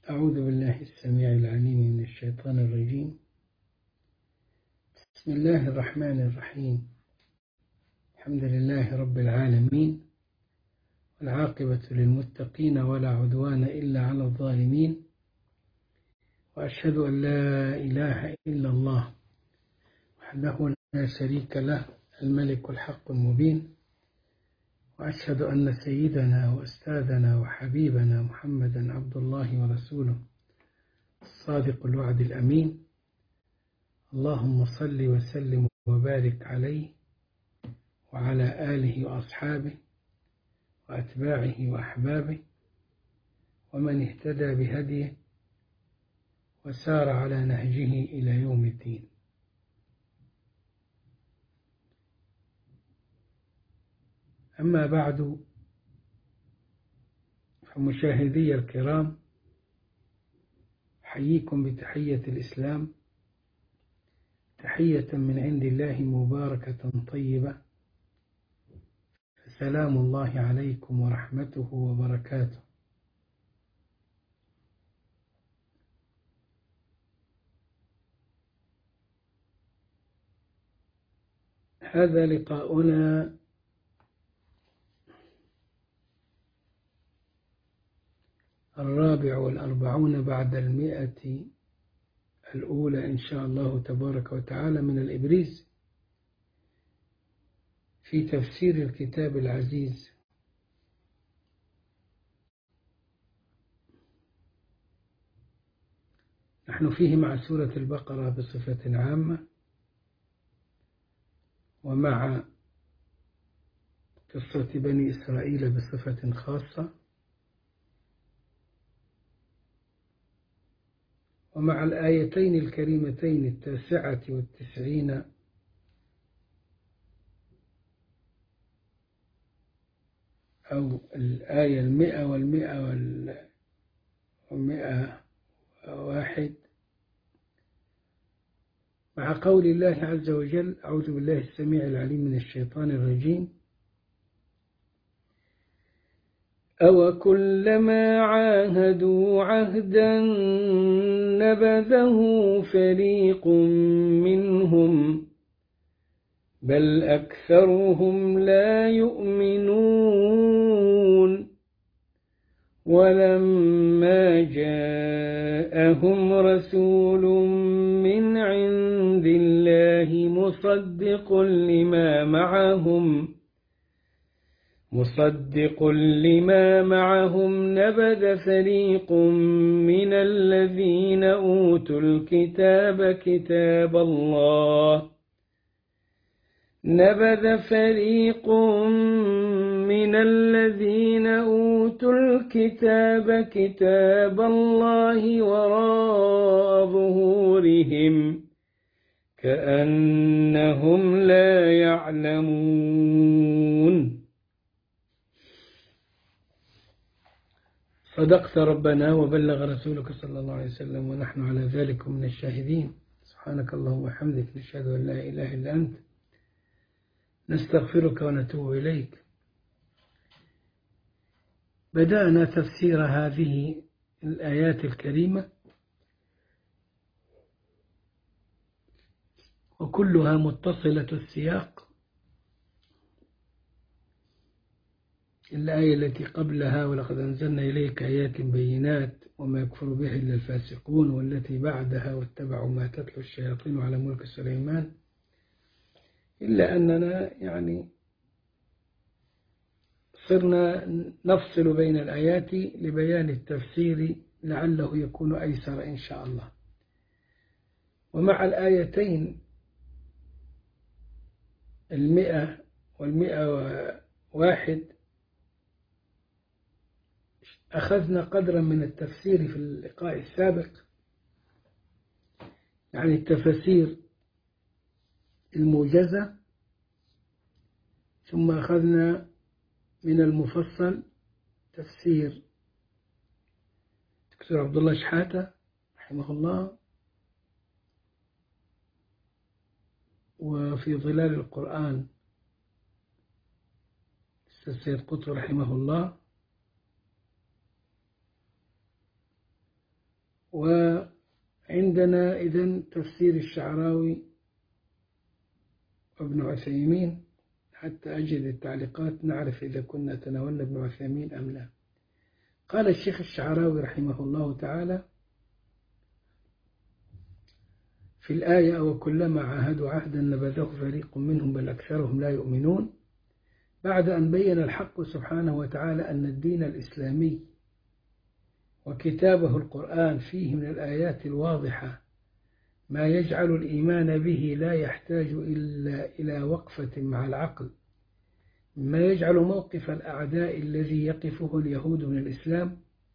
أعوذ بالله السميع العليم من الشيطان الرجيم. بسم الله الرحمن الرحيم. الحمد لله رب العالمين، والعاقبة للمتقين ولا عدوان إلا على الظالمين، وأشهد أن لا إله إلا الله وحده لا شريك له الملك الحق المبين، وأشهد أن سيدنا وأستاذنا وحبيبنا محمدا عبد الله ورسوله الصادق الوعد الأمين. اللهم صل وسلم وبارك عليه وعلى آله وأصحابه وأتباعه وأحبابه ومن اهتدى بهديه وسار على نهجه إلى يوم الدين. أما بعد، فمشاهدي الكرام، أحييكم بتحية الإسلام، تحية من عند الله مباركة طيبة، فسلام الله عليكم ورحمته وبركاته. هذا لقاؤنا الرابع والأربعون بعد 100 الأولى إن شاء الله تبارك وتعالى من الإبريز في تفسير الكتاب العزيز. نحن فيه مع سورة البقرة بصفة عامة، ومع قصة بني إسرائيل بصفة خاصة، ومع الآيتين الكريمتين 99 أو الآية 100 و101، مع قول الله عز وجل: أعوذ بالله السميع العليم من الشيطان الرجيم: أوكلما عاهدوا عهدا نبذه فريق منهم بل أكثرهم لا يؤمنون ولما جاءهم رسول من عند الله مصدق لما معهم نبذ فريق من الذين أوتوا الكتاب كتاب الله وراء ظهورهم كأنهم لا يعلمون. صدقت ربنا وبلغ رسولك صلى الله عليه وسلم، ونحن على ذلك من الشاهدين. سبحانك اللهم وبحمدك، نشهد أن لا إله إلا أنت، نستغفرك ونتوب إليك. بدأنا تفسير هذه الآيات الكريمة، وكلها متصلة السياق. الآية التي قبلها: ولقد أنزلنا إليك آيات بينات وما يكفر به إلا الفاسقون، والتي بعدها: واتبعوا ما تتلو الشياطين على ملك سليمان. إلا أننا صرنا نفصل بين الآيات لبيان التفسير لعله يكون أيسر إن شاء الله. ومع الآيتين 100 و101 أخذنا قدرا من التفسير في اللقاء السابق، يعني التفسير الموجزة، ثم أخذنا من المفصل تفسير دكتور عبد الله شحاتة رحمه الله، وفي ظلال القرآن السيد قطب رحمه الله، وعندنا إذن تفسير الشعراوي وابن عثيمين، حتى أجد التعليقات نعرف إذا كنا تناولنا ابن عثيمين أم لا. قال الشيخ الشعراوي رحمه الله تعالى في الآية: وكلما عاهدوا عهدا نبذه فريق منهم بل أكثرهم لا يؤمنون، بعد أن بين الحق سبحانه وتعالى أن الدين الإسلامي وكتابه القرآن فيه من الآيات الواضحة ما يجعل الإيمان به لا يحتاج إلا إلى وقفة مع العقل، ما يجعل موقف الأعداء الذي يقفه اليهود من الإسلام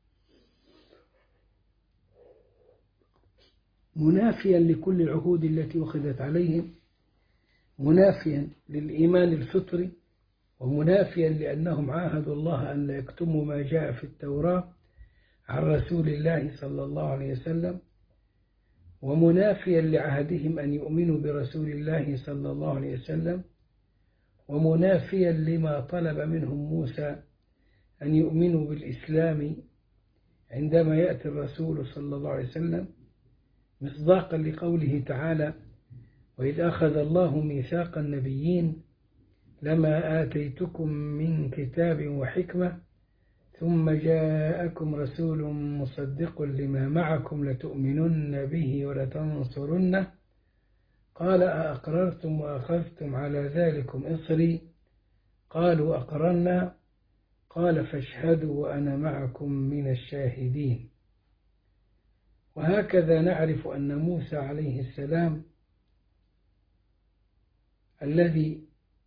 منافيا لكل العهود التي أخذت عليهم، منافيا للإيمان الفطري، ومنافيا لأنهم عاهدوا الله أن لا يكتموا ما جاء في التوراة عن رسول الله صلى الله عليه وسلم، ومنافيا لعهدهم أن يؤمنوا برسول الله صلى الله عليه وسلم، ومنافيا لما طلب منهم موسى أن يؤمنوا بالإسلام عندما يأتي الرسول صلى الله عليه وسلم، مصداقا لقوله تعالى: وإذ أخذ الله ميثاق النبيين لما آتيتكم من كتاب وحكمة ثم جاءكم رسول مصدق لما معكم لتؤمنن به ولتنصرنه قال أأقررتم وأخذتم على ذلكم إصري قالوا أقررنا قال فاشهدوا وأنا معكم من الشاهدين. وهكذا نعرف أن موسى عليه السلام الذي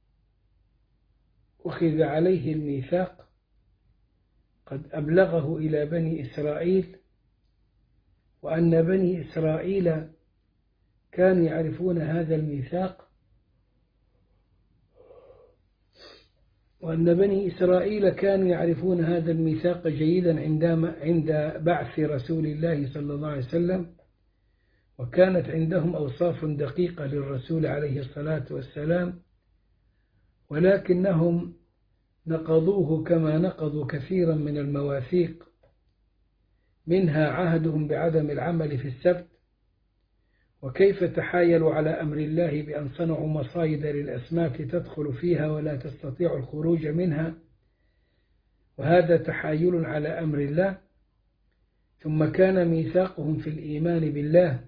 أخذ عليه الميثاق قد أبلغه إلى بني إسرائيل، وأن بني إسرائيل كانوا يعرفون هذا الميثاق، وأن بني إسرائيل كانوا يعرفون هذا الميثاق جيدا عند بعث رسول الله صلى الله عليه وسلم، وكانت عندهم أوصاف دقيقة للرسول عليه الصلاة والسلام، ولكنهم نقضوه كما نقضوا كثيرا من المواثيق، منها عهدهم بعدم العمل في السبت، وكيف تحايلوا على أمر الله بأن صنعوا مصايد للأسماك تدخل فيها ولا تستطيع الخروج منها، وهذا تحايل على أمر الله. ثم كان ميثاقهم في الإيمان بالله،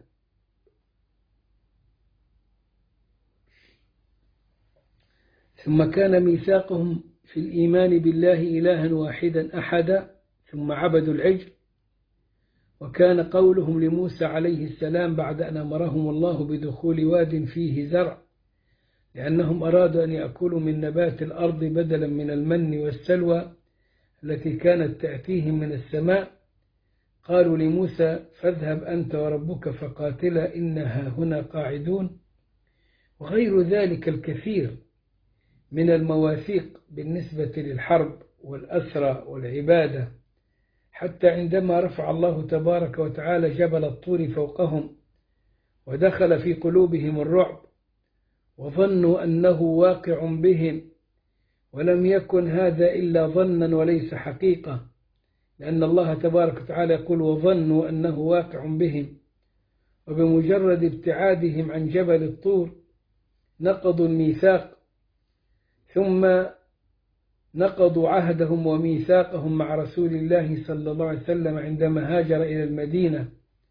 في الإيمان بالله إلها واحدا أحدا، ثم عبدوا العجل. وكان قولهم لموسى عليه السلام بعد أن أمرهم الله بدخول واد فيه زرع لأنهم أرادوا أن يأكلوا من نبات الأرض بدلا من المن والسلوى التي كانت تأتيهم من السماء، قالوا لموسى فاذهب أنت وربك فقاتلا إنها هنا قاعدون. وغير ذلك الكثير من المواثيق بالنسبة للحرب والأسرى والعبادة، حتى عندما رفع الله تبارك وتعالى جبل الطور فوقهم ودخل في قلوبهم الرعب وظنوا أنه واقع بهم، ولم يكن هذا إلا ظنا وليس حقيقة، لأن الله تبارك وتعالى يقول وظنوا أنه واقع بهم، وبمجرد ابتعادهم عن جبل الطور نقضوا الميثاق، ثم نقضوا عهدهم وميثاقهم مع رسول الله صلى الله عليه وسلم عندما هاجر إلى المدينة،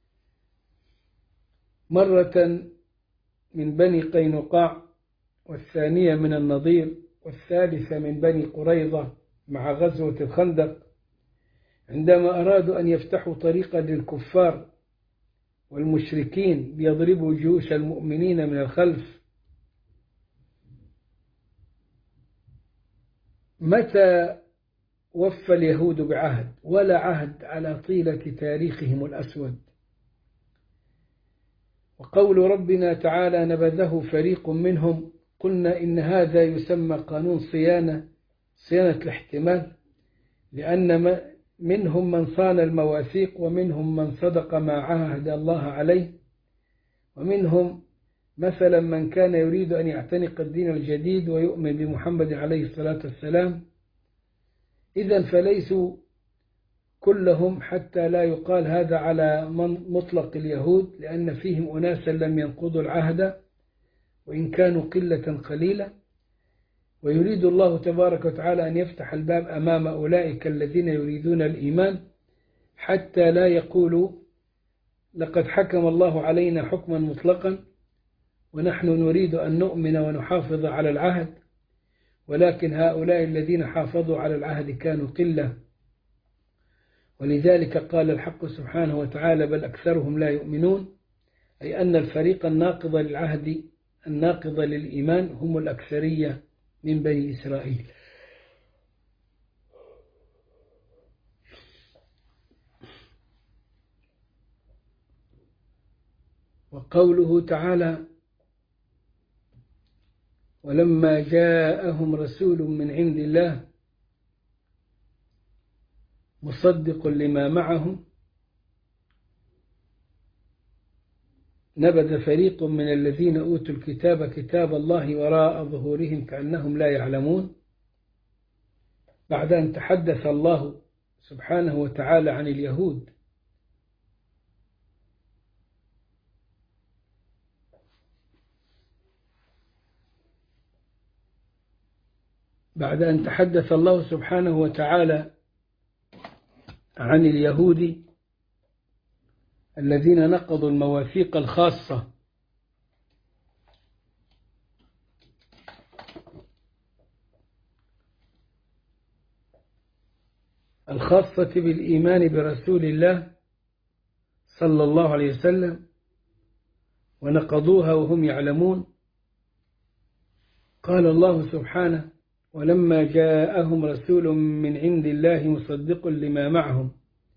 مرة من بني قينقاع، والثانية من النضير، والثالثة من بني قريظة مع غزوة الخندق، عندما أرادوا أن يفتحوا طريقا للكفار والمشركين ليضربوا جيوش المؤمنين من الخلف. متى وفى اليهود بعهد؟ ولا عهد على طيلة تاريخهم الأسود. وقول ربنا تعالى نبذه فريق منهم، قلنا إن هذا يسمى قانون صيانة الاحتمال، لأن منهم من صان المواثيق، ومنهم من صدق ما عاهد الله عليه، ومنهم مثلا من كان يريد أن يعتنق الدين الجديد ويؤمن بمحمد عليه الصلاة والسلام. إذن فليسوا كلهم حتى لا يقال هذا على مطلق اليهود، لأن فيهم أناسا لم ينقضوا العهد وإن كانوا قلة قليلة. ويريد الله تبارك وتعالى أن يفتح الباب أمام أولئك الذين يريدون الإيمان حتى لا يقولوا لقد حكم الله علينا حكما مطلقا ونحن نريد أن نؤمن ونحافظ على العهد، ولكن هؤلاء الذين حافظوا على العهد كانوا قلة. ولذلك قال الحق سبحانه وتعالى بل أكثرهم لا يؤمنون، أي أن الفريق الناقض للعهد الناقض للإيمان هم الأكثرية من بني إسرائيل. وقوله تعالى ولما جاءهم رسول من عند الله مصدق لما معهم نبذ فريق من الذين أوتوا الكتاب كتاب الله وراء ظهورهم كأنهم لا يعلمون، بعد أن تحدث الله سبحانه وتعالى عن اليهود بعد أن تحدث الله سبحانه وتعالى عن اليهود الذين نقضوا المواثيق الخاصة بالإيمان برسول الله صلى الله عليه وسلم ونقضوها وهم يعلمون، قال الله سبحانه ولما جاءهم رسول من عند الله مصدق لما معهم،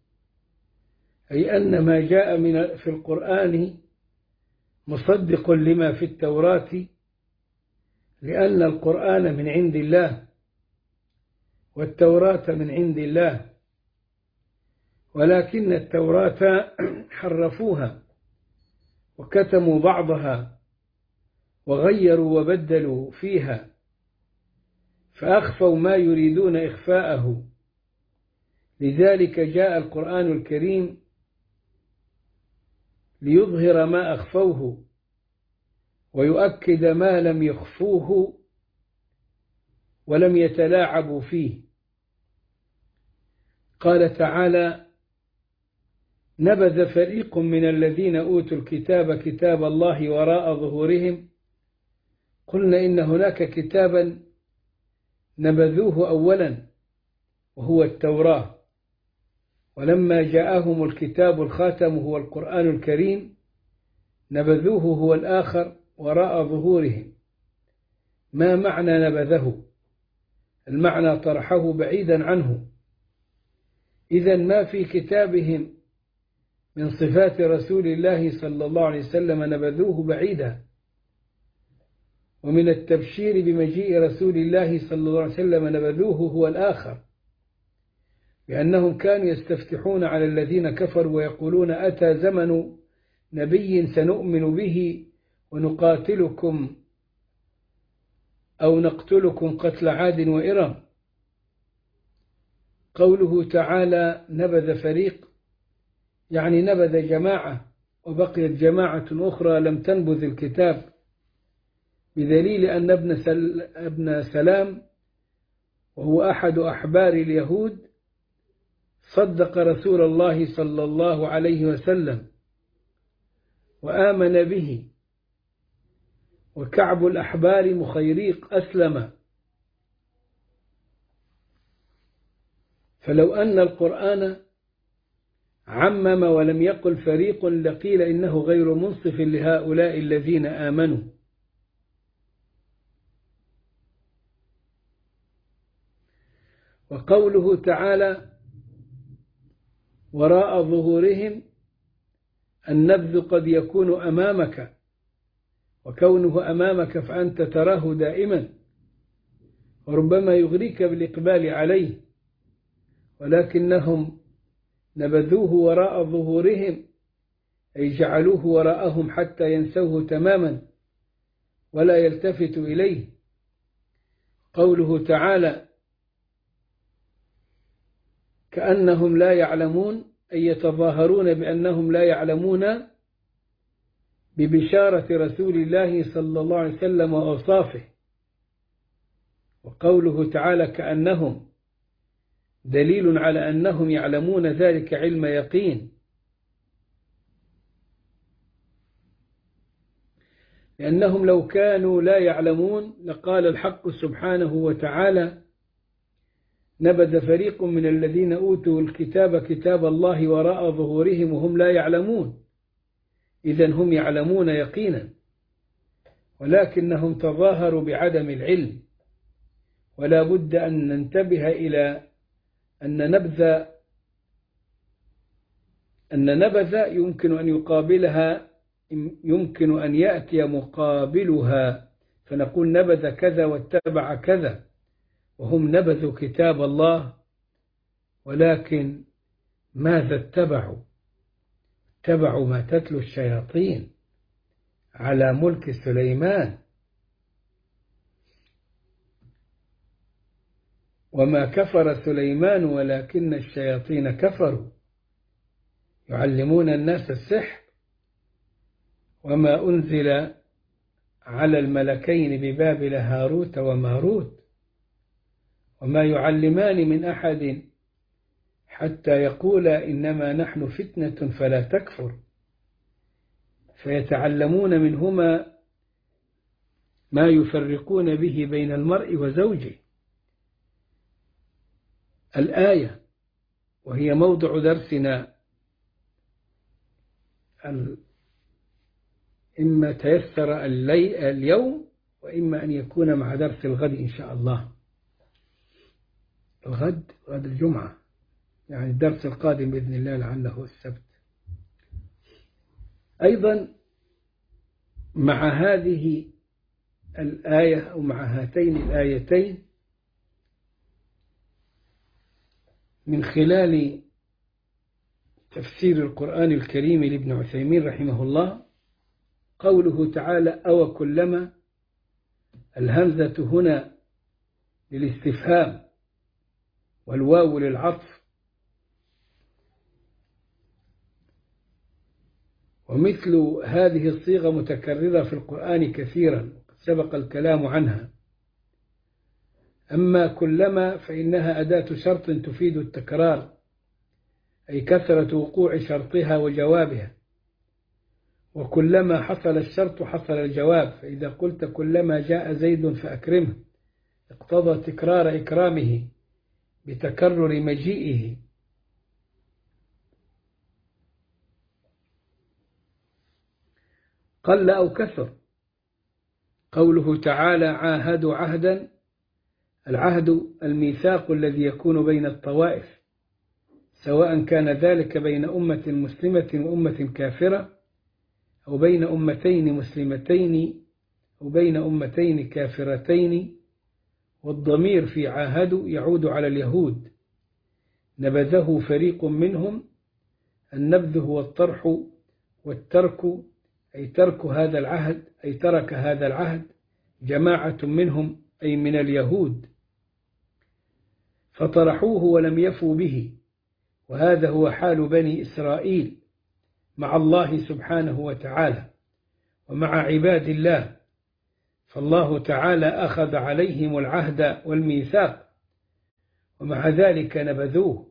أي أن ما جاء في القرآن مصدق لما في التوراة، لأن القرآن من عند الله والتوراة من عند الله، ولكن التوراة حرفوها وكتموا بعضها وغيروا وبدلوا فيها فأخفوا ما يريدون إخفاءه، لذلك جاء القرآن الكريم ليظهر ما أخفوه ويؤكد ما لم يخفوه ولم يتلاعبوا فيه. قال تعالى نبذ فريق من الذين أوتوا الكتاب كتاب الله وراء ظهورهم، قلنا إن هناك كتابا نبذوه أولا وهو التوراة، ولما جاءهم الكتاب الخاتم هو القرآن الكريم نبذوه هو الآخر وراء ظهورهم. ما معنى نبذه؟ المعنى طرحه بعيدا عنه. إذن ما في كتابهم من صفات رسول الله صلى الله عليه وسلم نبذوه بعيدا. ومن التبشير بمجيء رسول الله صلى الله عليه وسلم نبذوه هو الآخر، لأنهم كانوا يستفتحون على الذين كفروا ويقولون أتى زمن نبي سنؤمن به ونقاتلكم أو نقتلكم قتل عاد وإرم. قوله تعالى نبذ فريق يعني نبذ جماعة وبقيت جماعة أخرى لم تنبذ الكتاب، بدليل أن ابن سلام وهو أحد أحبار اليهود صدق رسول الله صلى الله عليه وسلم وآمن به، وكعب الأحبار مخيريق أسلم. فلو أن القرآن عمم ولم يقل فريق لقيل إنه غير منصف لهؤلاء الذين آمنوا. وقوله تعالى وراء ظهورهم النبذ قد يكون أمامك، وكونه أمامك فأنت تراه دائما وربما يغريك بالإقبال عليه، ولكنهم نبذوه وراء ظهورهم أي جعلوه وراءهم حتى ينسوه تماما ولا يلتفت إليه. قوله تعالى كأنهم لا يعلمون، أي يتظاهرون بأنهم لا يعلمون ببشارة رسول الله صلى الله عليه وسلم وأوصافه. وقوله تعالى كأنهم دليل على أنهم يعلمون ذلك علم يقين، لأنهم لو كانوا لا يعلمون لقال الحق سبحانه وتعالى نبذ فريق من الذين أوتوا الكتاب كتاب الله وراء ظهورهم وهم لا يعلمون. إذن هم يعلمون يقينا، ولكنهم تظاهروا بعدم العلم. ولا بد أن ننتبه إلى أن نبذ يمكن أن يقابلها، يمكن أن يأتي مقابلها، فنقول نبذ كذا واتبع كذا، وهم نبذوا كتاب الله، ولكن ماذا اتبعوا؟ اتبعوا ما تتلو الشياطين على ملك سليمان. وما كفر سليمان ولكن الشياطين كفروا يعلمون الناس السحر. وما أنزل على الملكين ببابل هاروت وماروت وما يعلمان من أحد حتى يقولا إنما نحن فتنة فلا تكفر، فيتعلمون منهما ما يفرقون به بين المرء وزوجه. الآية وهي موضع درسنا إما تيسر اليوم وإما أن يكون مع درس الغد إن شاء الله. غد الجمعة، يعني الدرس القادم بإذن الله لعله السبت. أيضا مع هذه الآية أو مع هاتين الآيتين من خلال تفسير القرآن الكريم لابن عثيمين رحمه الله قوله تعالى أو كلما، الهمزة هنا للاستفهام والواو للعطف، ومثل هذه الصيغة متكررة في القرآن كثيرا سبق الكلام عنها. أما كلما فإنها أداة شرط تفيد التكرار، أي كثرة وقوع شرطها وجوابها، وكلما حصل الشرط حصل الجواب. فإذا قلت كلما جاء زيد فأكرمه اقتضى تكرار إكرامه بتكرر مجيئه. قل أو كثر. قوله تعالى عاهدوا عهدا، العهد الميثاق الذي يكون بين الطوائف، سواء كان ذلك بين أمة مسلمة وأمة كافرة، أو بين أمتين مسلمتين أو بين أمتين كافرتين. والضمير في عاهدوا يعود على اليهود، نبذه فريق منهم. النبذ هو الطرح والترك، أي ترك هذا العهد، أي ترك هذا العهد جماعة منهم أي من اليهود، فطرحوه ولم يفوا به. وهذا هو حال بني إسرائيل مع الله سبحانه وتعالى ومع عباد الله. فالله تعالى أخذ عليهم العهد والميثاق ومع ذلك نبذوه،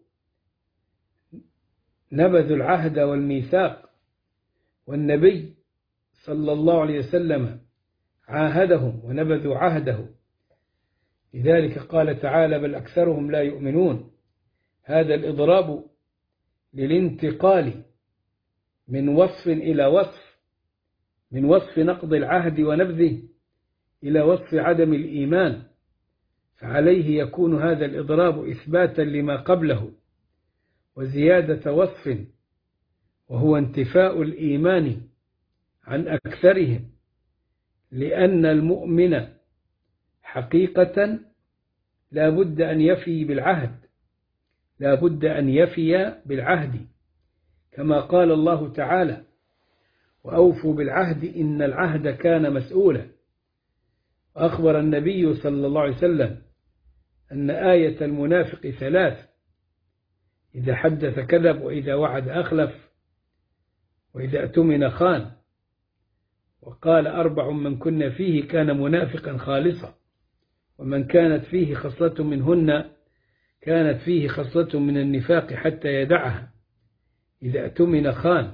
نبذوا العهد والميثاق. والنبي صلى الله عليه وسلم عاهدهم ونبذوا عهده، لذلك قال تعالى بل أكثرهم لا يؤمنون. هذا الإضراب للانتقال من وصف إلى وصف، من وصف نقض العهد ونبذه إلى وصف عدم الإيمان، فعليه يكون هذا الإضراب إثباتا لما قبله وزيادة وصف، وهو انتفاء الإيمان عن أكثرهم. لأن المؤمن حقيقة لا بد أن يفي بالعهد، لا بد أن يفي بالعهد، كما قال الله تعالى وأوفوا بالعهد إن العهد كان مسؤولا. وأخبر النبي صلى الله عليه وسلم أن آية المنافق ثلاث: إذا حدث كذب، وإذا وعد أخلف، وإذا اؤتمن خان. وقال 4 من كن فيه كان منافقا خالصا، ومن كانت فيه خصلة منهن كانت فيه خصلة من النفاق حتى يدعها. إذا اؤتمن خان،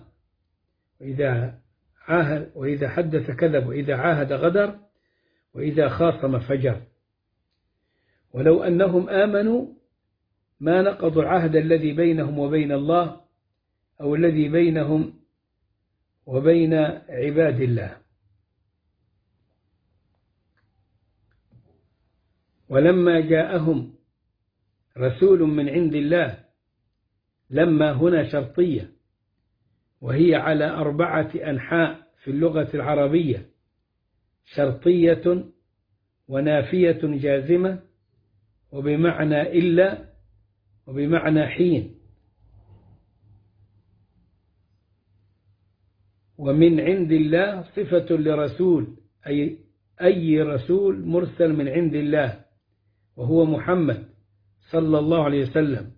وإذا حدث كذب، وإذا عاهد غدر، وإذا خاصم فجر. ولو أنهم آمنوا ما نقضوا العهد الذي بينهم وبين الله، أو الذي بينهم وبين عباد الله. ولما جاءهم رسول من عند الله، لما هنا شرطية، وهي على 4 أنحاء في اللغة العربية: شرطية، ونافية جازمة، وبمعنى إلا، وبمعنى حين. ومن عند الله صفة لرسول، أي رسول مرسل من عند الله، وهو محمد صلى الله عليه وسلم.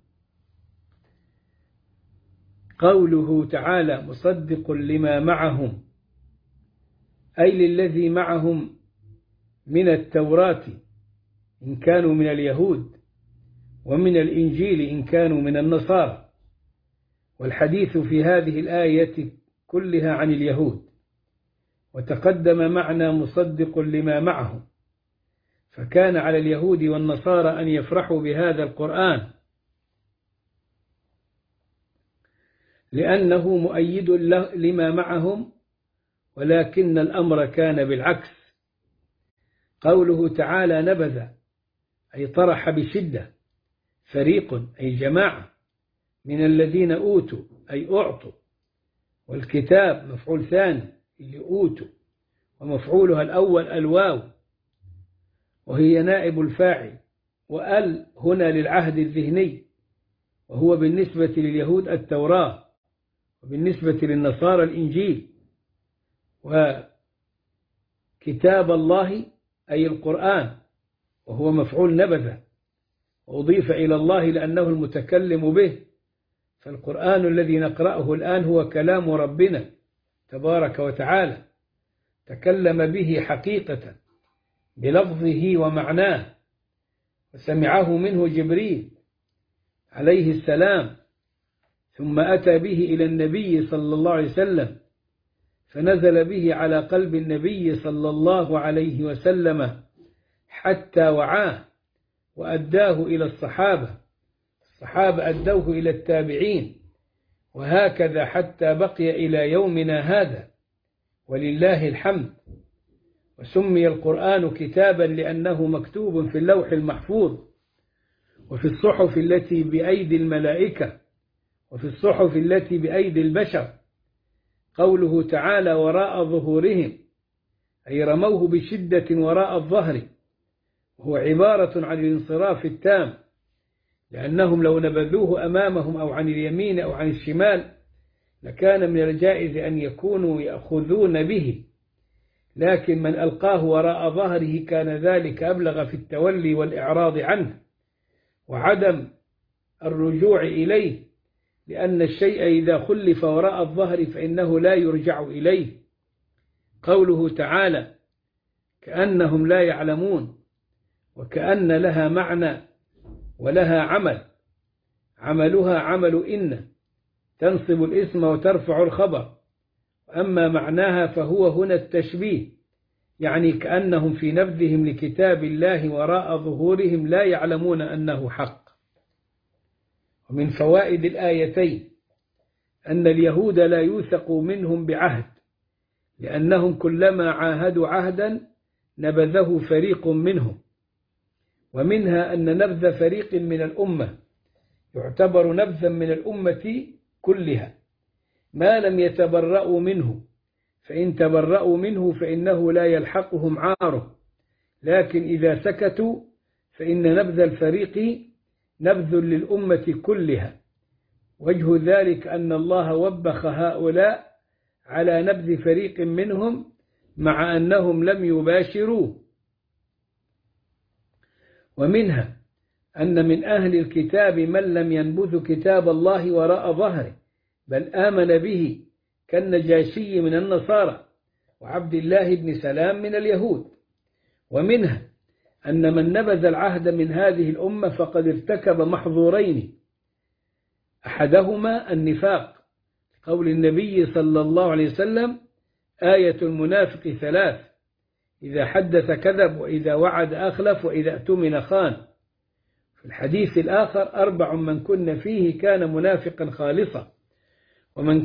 قوله تعالى: مصدق لما معهم، أي للذي معهم من التوراة إن كانوا من اليهود، ومن الإنجيل إن كانوا من النصارى. والحديث في هذه الآية كلها عن اليهود، وتقدم معنى مصدق لما معهم، فكان على اليهود والنصارى أن يفرحوا بهذا القرآن، لأنه مؤيد لما معهم، ولكن الأمر كان بالعكس. قوله تعالى: نبذ، أي طرح بشدة، فريق أي جماعة من الذين أوتوا أي أعطوا، والكتاب مفعول ثاني اللي أوتوا، ومفعولها الأول الواو، وهي نائب الفاعل، وأل هنا للعهد الذهني، وهو بالنسبة لليهود التوراة، وبالنسبة للنصارى الإنجيل. وكتاب الله أي القرآن، وهو مفعول نبذ، وأضيف إلى الله لأنه المتكلم به، فالقرآن الذي نقرأه الآن هو كلام ربنا تبارك وتعالى، تكلم به حقيقة بلفظه ومعناه، وسمعه منه جبريل عليه السلام، ثم أتى به إلى النبي صلى الله عليه وسلم، فنزل به على قلب النبي صلى الله عليه وسلم حتى وعاه، وأداه إلى الصحابة أدوه إلى التابعين، وهكذا حتى بقي إلى يومنا هذا، ولله الحمد. وسمي القرآن كتابا لأنه مكتوب في اللوح المحفوظ، وفي الصحف التي بأيدي الملائكة، وفي الصحف التي بأيدي البشر. قوله تعالى: وراء ظهورهم، أي رموه بشدة وراء الظهر، وهو عبارة عن الانصراف التام، لأنهم لو نبذوه أمامهم أو عن اليمين أو عن الشمال لكان من الجائز أن يكونوا يأخذون به، لكن من ألقاه وراء ظهره كان ذلك أبلغ في التولي والإعراض عنه وعدم الرجوع إليه، لأن الشيء إذا خلف وراء الظهر فإنه لا يرجع إليه. قوله تعالى: كأنهم لا يعلمون، وكأن لها معنى ولها عمل، عملها عمل إن، تنصب الاسم وترفع الخبر، وأما معناها فهو هنا التشبيه، يعني كأنهم في نبذهم لكتاب الله وراء ظهورهم لا يعلمون أنه حق. ومن فوائد الآيتين أن اليهود لا يوثق منهم بعهد، لأنهم كلما عاهدوا عهدا نبذه فريق منهم. ومنها أن نبذ فريق من الأمة يعتبر نبذا من الأمة كلها ما لم يتبرأوا منه، فإن تبرأوا منه فإنه لا يلحقهم عاره، لكن إذا سكتوا فإن نبذ الفريق نبذ للأمة كلها. وجه ذلك أن الله وبخ هؤلاء على نبذ فريق منهم مع أنهم لم يباشروه. ومنها أن من أهل الكتاب من لم ينبذ كتاب الله وراء ظهره بل آمن به كالنجاشي من النصارى وعبد الله بن سلام من اليهود. ومنها أن من نبذ العهد من هذه الأمة فقد ارتكب محظورين، أحدهما النفاق، قول النبي صلى الله عليه وسلم: آية المنافق ثلاث: إذا حدث كذب، وإذا وعد أخلف، وإذا اؤتمن خان. في الحديث الآخر: 4 من كن فيه كان منافقا خالصا، ومن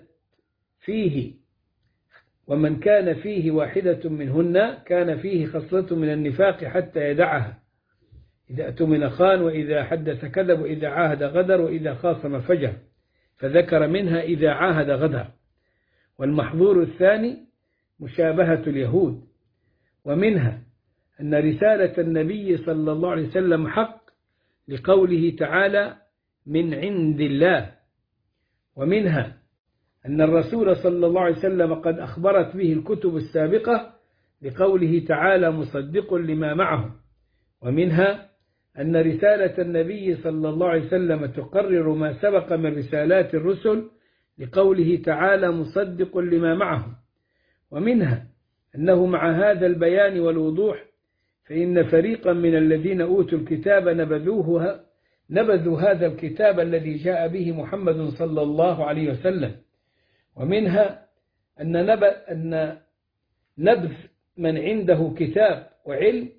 كان فيه واحدة منهن كان فيه خصلة من النفاق حتى يدعها: إذا اؤتمن خان، وإذا حدث كذب، وإذا عاهد غدر، وإذا خاصم فجر. فذكر منها إذا عاهد غدر. والمحظور الثاني مشابهة اليهود. ومنها أن رسالة النبي صلى الله عليه وسلم حق، لقوله تعالى: من عند الله. ومنها أن الرسول صلى الله عليه وسلم قد أخبرت به الكتب السابقة، لقوله تعالى: مصدق لما معه. ومنها أن رسالة النبي صلى الله عليه وسلم تقرر ما سبق من رسالات الرسل، لقوله تعالى: مصدق لما معه. ومنها أنه مع هذا البيان والوضوح فإن فريقا من الذين أوتوا الكتاب نبذوا هذا الكتاب الذي جاء به محمد صلى الله عليه وسلم. ومنها أن نبذ من عنده كتاب وعلم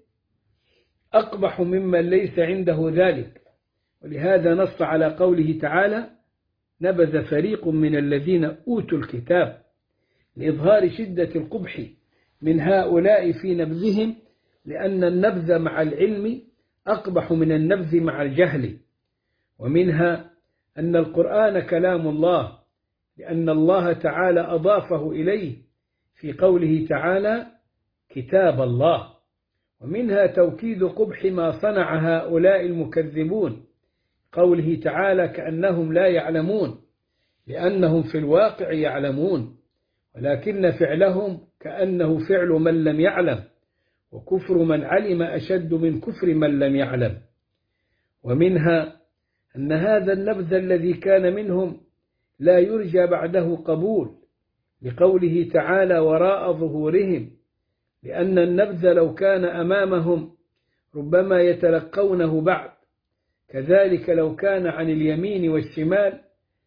أقبح ممن ليس عنده ذلك، ولهذا نص على قوله تعالى: نبذ فريق من الذين أوتوا الكتاب، لإظهار شدة القبح من هؤلاء في نبذهم، لأن النبذ مع العلم أقبح من النبذ مع الجهل. ومنها أن القرآن كلام الله، لأن الله تعالى أضافه إليه في قوله تعالى: كتاب الله. ومنها توكيد قبح ما صنع هؤلاء المكذبون، قوله تعالى: كأنهم لا يعلمون، لأنهم في الواقع يعلمون، ولكن فعلهم كأنه فعل من لم يعلم، وكفر من علم أشد من كفر من لم يعلم. ومنها أن هذا النبذ الذي كان منهم لا يرجى بعده قبول، لقوله تعالى: وراء ظهورهم، لأن النبذ لو كان أمامهم ربما يتلقونه بعد، كذلك لو كان عن اليمين والشمال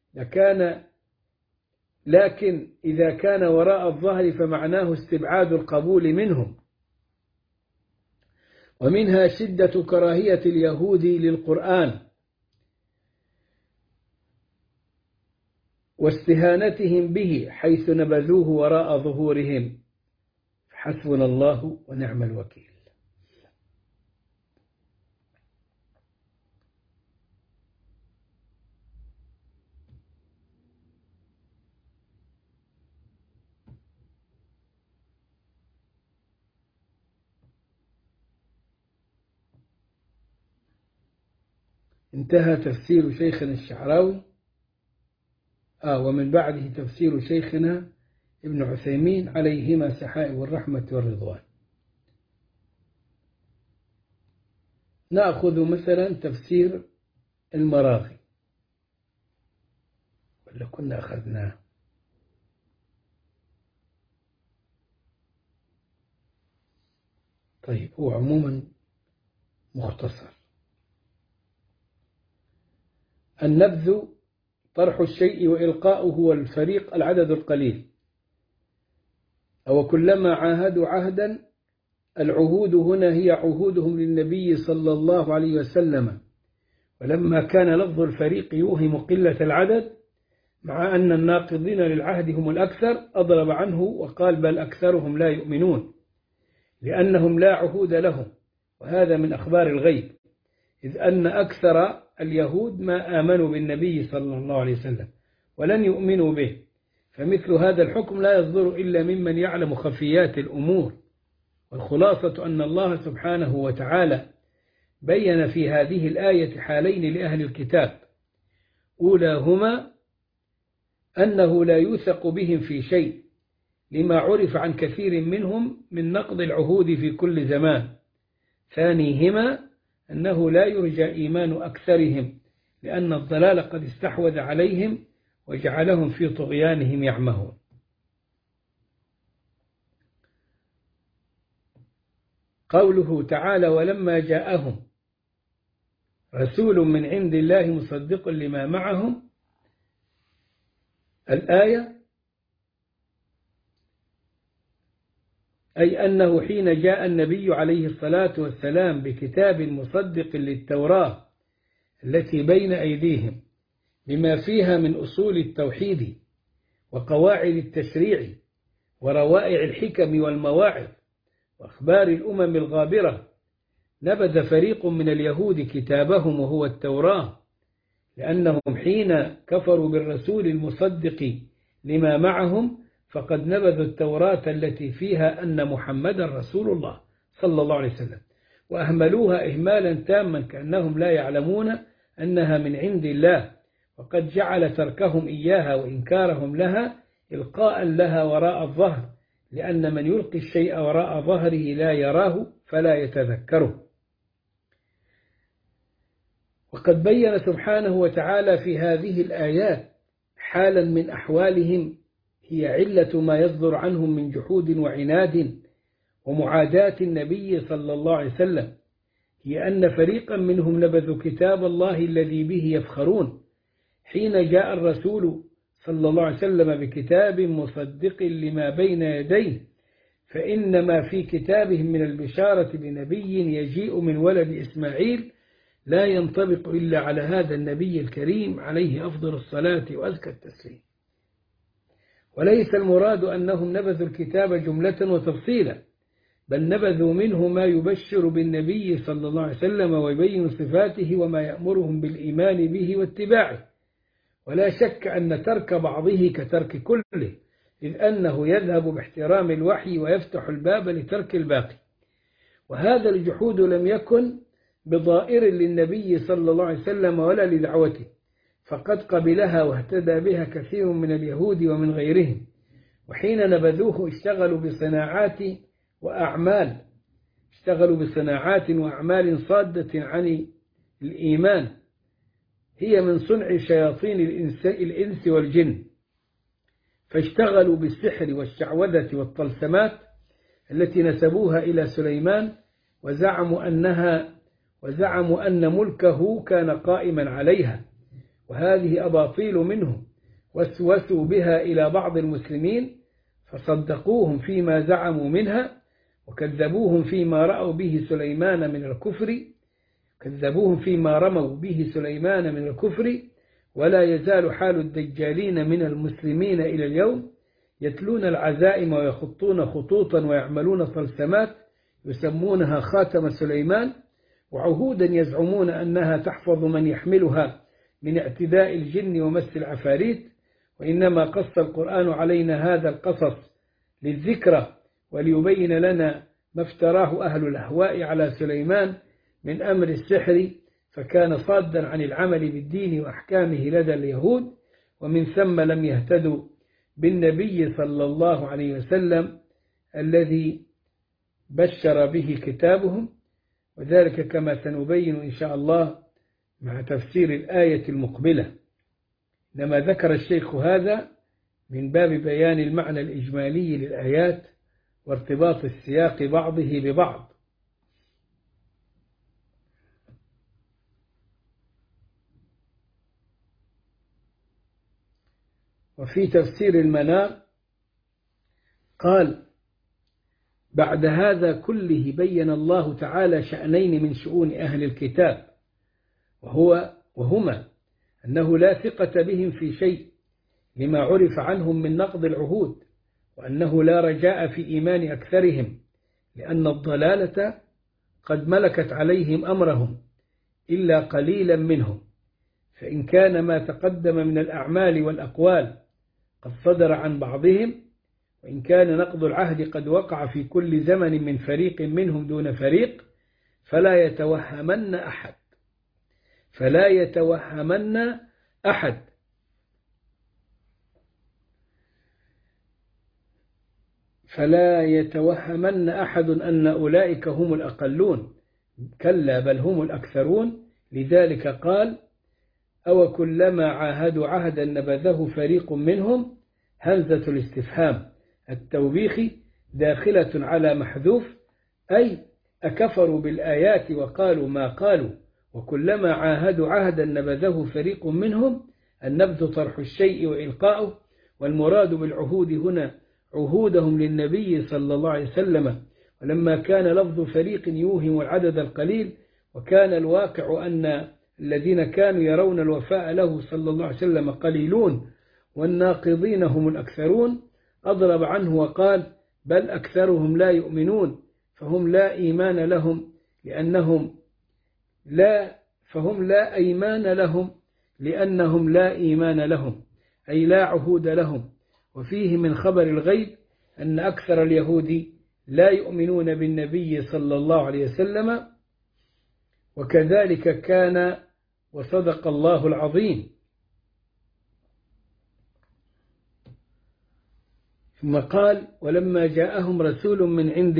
لكن إذا كان وراء الظهر فمعناه استبعاد القبول منهم. ومنها شدة كراهية اليهود للقرآن واستهانتهم به حيث نبذوه وراء ظهورهم. حسبنا الله ونعم الوكيل. انتهى تفسير شيخنا الشعراوي، ومن بعده تفسير شيخنا ابن عثيمين عليهما سحائب الرحمة والرضوان. نأخذ مثلا تفسير المراغي، ولا كنا أخذناه؟ طيب، هو عموما مختصر. النبذ طرح الشيء وإلقاؤه، والفريق العدد القليل. أو كلما عاهدوا عهدا، العهود هنا هي عهودهم للنبي صلى الله عليه وسلم، ولما كان لفظ الفريق يوهم قلة العدد مع أن الناقضين للعهد هم الأكثر، أضرب عنه وقال: بل أكثرهم لا يؤمنون، لأنهم لا عهود لهم، وهذا من أخبار الغيب، إذ أن أكثر اليهود ما آمنوا بالنبي صلى الله عليه وسلم ولن يؤمنوا به، فمثل هذا الحكم لا يصدر إلا ممن يعلم خفيات الأمور. والخلاصة أن الله سبحانه وتعالى بين في هذه الآية حالين لأهل الكتاب: أولاهما أنه لا يوثق بهم في شيء، لما عرف عن كثير منهم من نقض العهود في كل زمان. ثانيهما أنه لا يرجى إيمان أكثرهم، لأن الضلال قد استحوذ عليهم وجعلهم في طغيانهم يعمهون. قوله تعالى: ولما جاءهم رسول من عند الله مصدق لما معهم، الآية أي أنه حين جاء النبي عليه الصلاة والسلام بكتاب مصدق للتوراة التي بين أيديهم بما فيها من أصول التوحيد وقواعد التشريع وروائع الحكم والمواعظ وأخبار الأمم الغابرة، نبذ فريق من اليهود كتابهم وهو التوراة، لأنهم حين كفروا بالرسول المصدق لما معهم فقد نبذوا التوراة التي فيها أن محمدا رسول الله صلى الله عليه وسلم، وأهملوها إهمالا تاما كأنهم لا يعلمون أنها من عند الله، وقد جعل تركهم إياها وإنكارهم لها إلقاء لها وراء الظهر، لأن من يلقي الشيء وراء ظهره لا يراه فلا يتذكره. وقد بين سبحانه وتعالى في هذه الآيات حالا من أحوالهم هي علة ما يصدر عنهم من جحود وعناد ومعاداة النبي صلى الله عليه وسلم، هي أن فريقا منهم نبذوا كتاب الله الذي به يفخرون حين جاء الرسول صلى الله عليه وسلم بكتاب مصدق لما بين يديه، فإن ما في كتابهم من البشارة بنبي يجيء من ولد إسماعيل لا ينطبق إلا على هذا النبي الكريم عليه أفضل الصلاة وأزكى التسليم. وليس المراد أنهم نبذوا الكتاب جملة وتفصيلا، بل نبذوا منه ما يبشر بالنبي صلى الله عليه وسلم ويبين صفاته وما يأمرهم بالإيمان به واتباعه. ولا شك أن ترك بعضه كترك كله، إذ أنه يذهب باحترام الوحي ويفتح الباب لترك الباقي. وهذا الجحود لم يكن بضائر للنبي صلى الله عليه وسلم ولا لدعوته، فقد قبلها واهتدى بها كثير من اليهود ومن غيرهم، وحين نبذوه اشتغلوا بصناعات وأعمال صادة عن الإيمان، هي من صنع شياطين الإنس والجن، فاشتغلوا بالسحر والشعوذة والطلسمات التي نسبوها إلى سليمان، وزعموا أن ملكه كان قائما عليها، وهذه أباطيل منهم وسوسوا بها إلى بعض المسلمين فصدقوهم فيما زعموا منها، وكذبوهم فيما رموا به سليمان من الكفر. ولا يزال حال الدجالين من المسلمين إلى اليوم يتلون العزائم ويخطون خطوطا ويعملون طلسمات يسمونها خاتم سليمان، وعهودا يزعمون أنها تحفظ من يحملها من اعتداء الجن ومس العفاريت. وإنما قص القرآن علينا هذا القصص للذكرى وليبين لنا ما افتراه أهل الأهواء على سليمان من أمر السحر، فكان صادا عن العمل بالدين وأحكامه لدى اليهود، ومن ثم لم يهتدوا بالنبي صلى الله عليه وسلم الذي بشر به كتابهم، وذلك كما سنبين إن شاء الله مع تفسير الآية المقبلة. لما ذكر الشيخ هذا من باب بيان المعنى الإجمالي للآيات وارتباط السياق بعضه ببعض. وفي تفسير المنار قال: بعد هذا كله بين الله تعالى شأنين من شؤون أهل الكتاب، وهما أنه لا ثقة بهم في شيء لما عرف عنهم من نقض العهود، وأنه لا رجاء في إيمان أكثرهم لأن الضلالة قد ملكت عليهم أمرهم إلا قليلا منهم، فإن كان ما تقدم من الأعمال والأقوال قد صدر عن بعضهم، وإن كان نقض العهد قد وقع في كل زمن من فريق منهم دون فريق، فلا يتوهمن أحد أن أولئك هم الأقلون، كلا بل هم الأكثرون. لذلك قال أو كلما عاهدوا عهدا نبذه فريق منهم، همزة الاستفهام التوبيخي داخلة على محذوف، أي أكفروا بالآيات وقالوا ما قالوا. وكلما عاهدوا عهدا نبذه فريق منهم، النبذ طرح الشيء وإلقاؤه، والمراد بالعهود هنا عهودهم للنبي صلى الله عليه وسلم. ولما كان لفظ فريق يوهم العدد القليل، وكان الواقع أن الذين كانوا يرون الوفاء له صلى الله عليه وسلم قليلون والناقضين هم الأكثرون، أضرب عنه وقال بل أكثرهم لا يؤمنون، فهم لا إيمان لهم لأنهم لا إيمان لهم، أي لا عهود لهم. وفيه من خبر الغيب أن أكثر اليهود لا يؤمنون بالنبي صلى الله عليه وسلم، وكذلك كان وصدق الله العظيم. ثم قال ولما جاءهم رسول من عند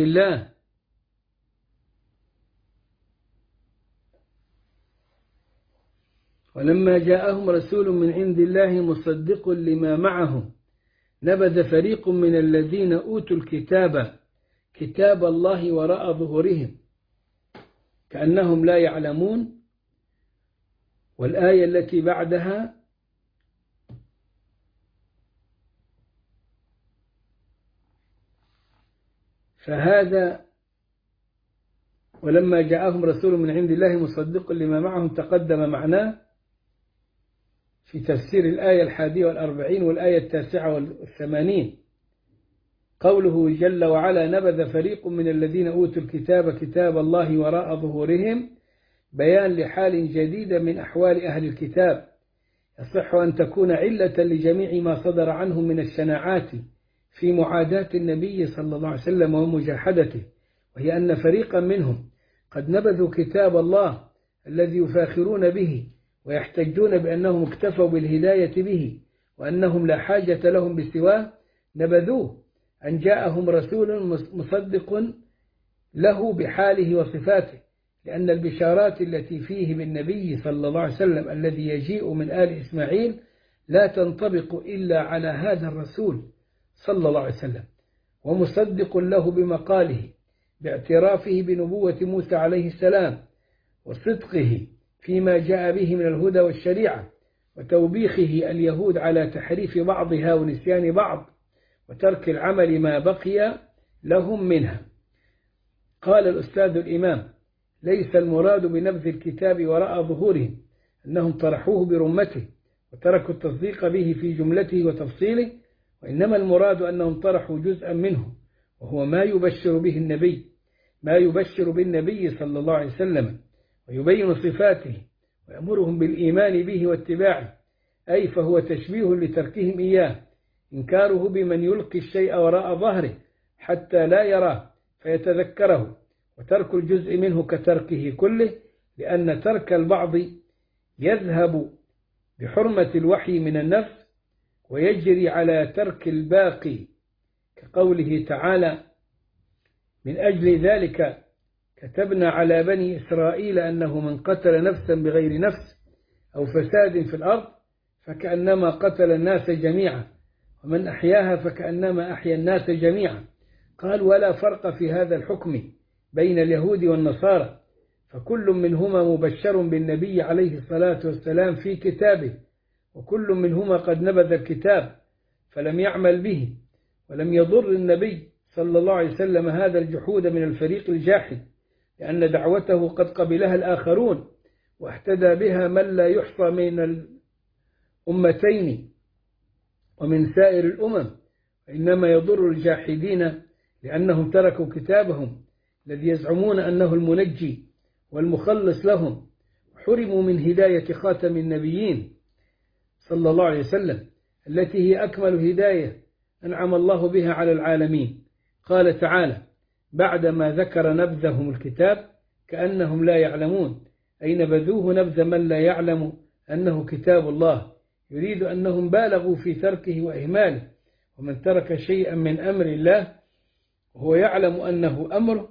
الله مصدق لما معهم نبذ فريق من الذين أوتوا الكتاب كتاب الله وراء ظهورهم كأنهم لا يعلمون. والآية التي بعدها فهذا ولما جاءهم رسول من عند الله مصدق لما معهم تقدم معناه في تفسير الآية 41 والآية 89. قوله جل وعلا نبذ فريق من الذين أوتوا الكتاب كتاب الله وراء ظهورهم، بيان لحال جديدة من أحوال أهل الكتاب يصح أن تكون علة لجميع ما صدر عنهم من الشناعات في معاداة النبي صلى الله عليه وسلم ومجاحدته، وهي أن فريقا منهم قد نبذوا كتاب الله الذي يفاخرون به ويحتجون بأنهم اكتفوا بالهداية به وأنهم لا حاجة لهم بسواه، نبذوه أن جاءهم رسول مصدق له بحاله وصفاته، لأن البشارات التي فيه بالنبي صلى الله عليه وسلم الذي يجيء من آل إسماعيل لا تنطبق إلا على هذا الرسول صلى الله عليه وسلم، ومصدق له بمقاله باعترافه بنبوة موسى عليه السلام وصدقه فيما جاء به من الهدى والشريعة، وتوبيخه اليهود على تحريف بعضها ونسيان بعض وترك العمل ما بقي لهم منها. قال الأستاذ الإمام ليس المراد بنبذ الكتاب وراء ظهورهم أنهم طرحوه برمته وتركوا التصديق به في جملته وتفصيله، وإنما المراد أنهم طرحوا جزءا منه وهو ما يبشر بالنبي صلى الله عليه وسلم ويبين صفاته ويأمرهم بالإيمان به واتباعه، أي فهو تشبيه لتركهم إياه، إنكاره بمن يلقي الشيء وراء ظهره حتى لا يراه فيتذكره، وترك الجزء منه كتركه كله، لأن ترك البعض يذهب بحرمة الوحي من النفس ويجري على ترك الباقي، كقوله تعالى من أجل ذلك كتبنا على بني إسرائيل أنه من قتل نفسا بغير نفس أو فساد في الأرض فكأنما قتل الناس جميعا ومن أحياها فكأنما أحيا الناس جميعا. قال ولا فرق في هذا الحكم بين اليهود والنصارى، فكل منهما مبشر بالنبي عليه الصلاة والسلام في كتابه، وكل منهما قد نبذ الكتاب فلم يعمل به، ولم يضر النبي صلى الله عليه وسلم هذا الجحود من الفريق الجاحد، لأن دعوته قد قبلها الآخرون واحتدى بها من لا يحصى من الأمتين ومن سائر الأمم، إنما يضر الجاحدين لأنهم تركوا كتابهم الذي يزعمون أنه المنجي والمخلص لهم، حرموا من هداية خاتم النبيين صلى الله عليه وسلم التي هي أكمل هداية أنعم الله بها على العالمين. قال تعالى بعدما ذكر نبذهم الكتاب كأنهم لا يعلمون، أي نبذوه نبذ من لا يعلم أنه كتاب الله، يريد أنهم بالغوا في تركه وإهماله، ومن ترك شيئا من أمر الله وهو يعلم أنه أمره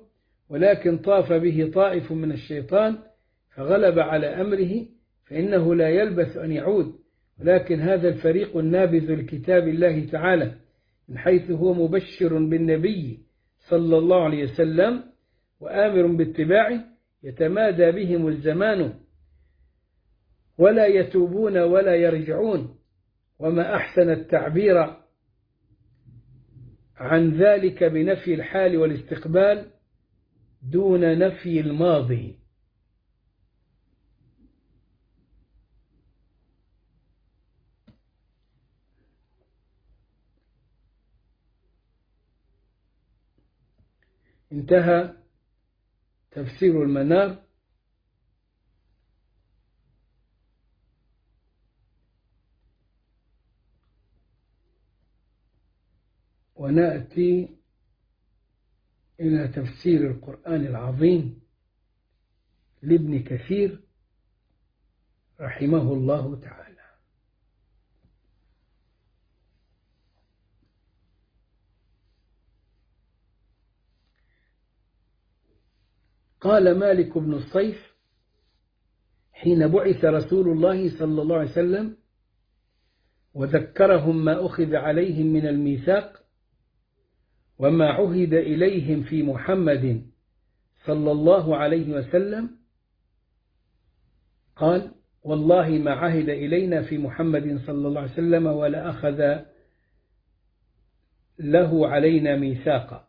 ولكن طاف به طائف من الشيطان فغلب على أمره فإنه لا يلبث أن يعود، ولكن هذا الفريق النابذ لكتاب الله تعالى من حيث هو مبشر بالنبي صلى الله عليه وسلم وآمر باتباعه يتمادى بهم الزمان ولا يتوبون ولا يرجعون. وما أحسن التعبير عن ذلك بنفي الحال والاستقبال دون نفي الماضي. انتهى تفسير المنار. ونأتي إلى تفسير القرآن العظيم لابن كثير رحمه الله تعالى. قال مالك بن الصيف حين بعث رسول الله صلى الله عليه وسلم وذكرهم ما أخذ عليهم من الميثاق وما عهد إليهم في محمد صلى الله عليه وسلم، قال: والله ما عهد إلينا في محمد صلى الله عليه وسلم ولا أخذ له علينا ميثاقا.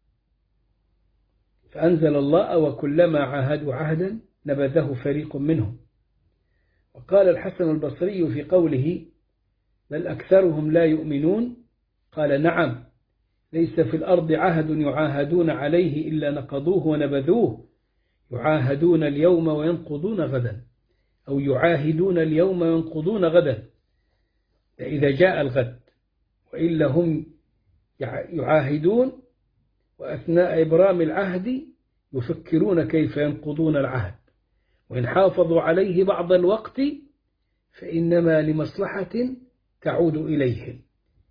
فأنزل الله: وكلما عاهدوا عهدا نبذه فريق منهم. وقال الحسن البصري في قوله: بل أكثرهم لا يؤمنون، قال: نعم، ليس في الأرض عهد يعاهدون عليه إلا نقضوه ونبذوه، يعاهدون اليوم وينقضون غدا، أو يعاهدون اليوم وينقضون غدا إذا جاء الغد، وإلا هم يعاهدون وأثناء إبرام العهد يفكرون كيف ينقضون العهد، وإن حافظوا عليه بعض الوقت فإنما لمصلحة تعود إليهم.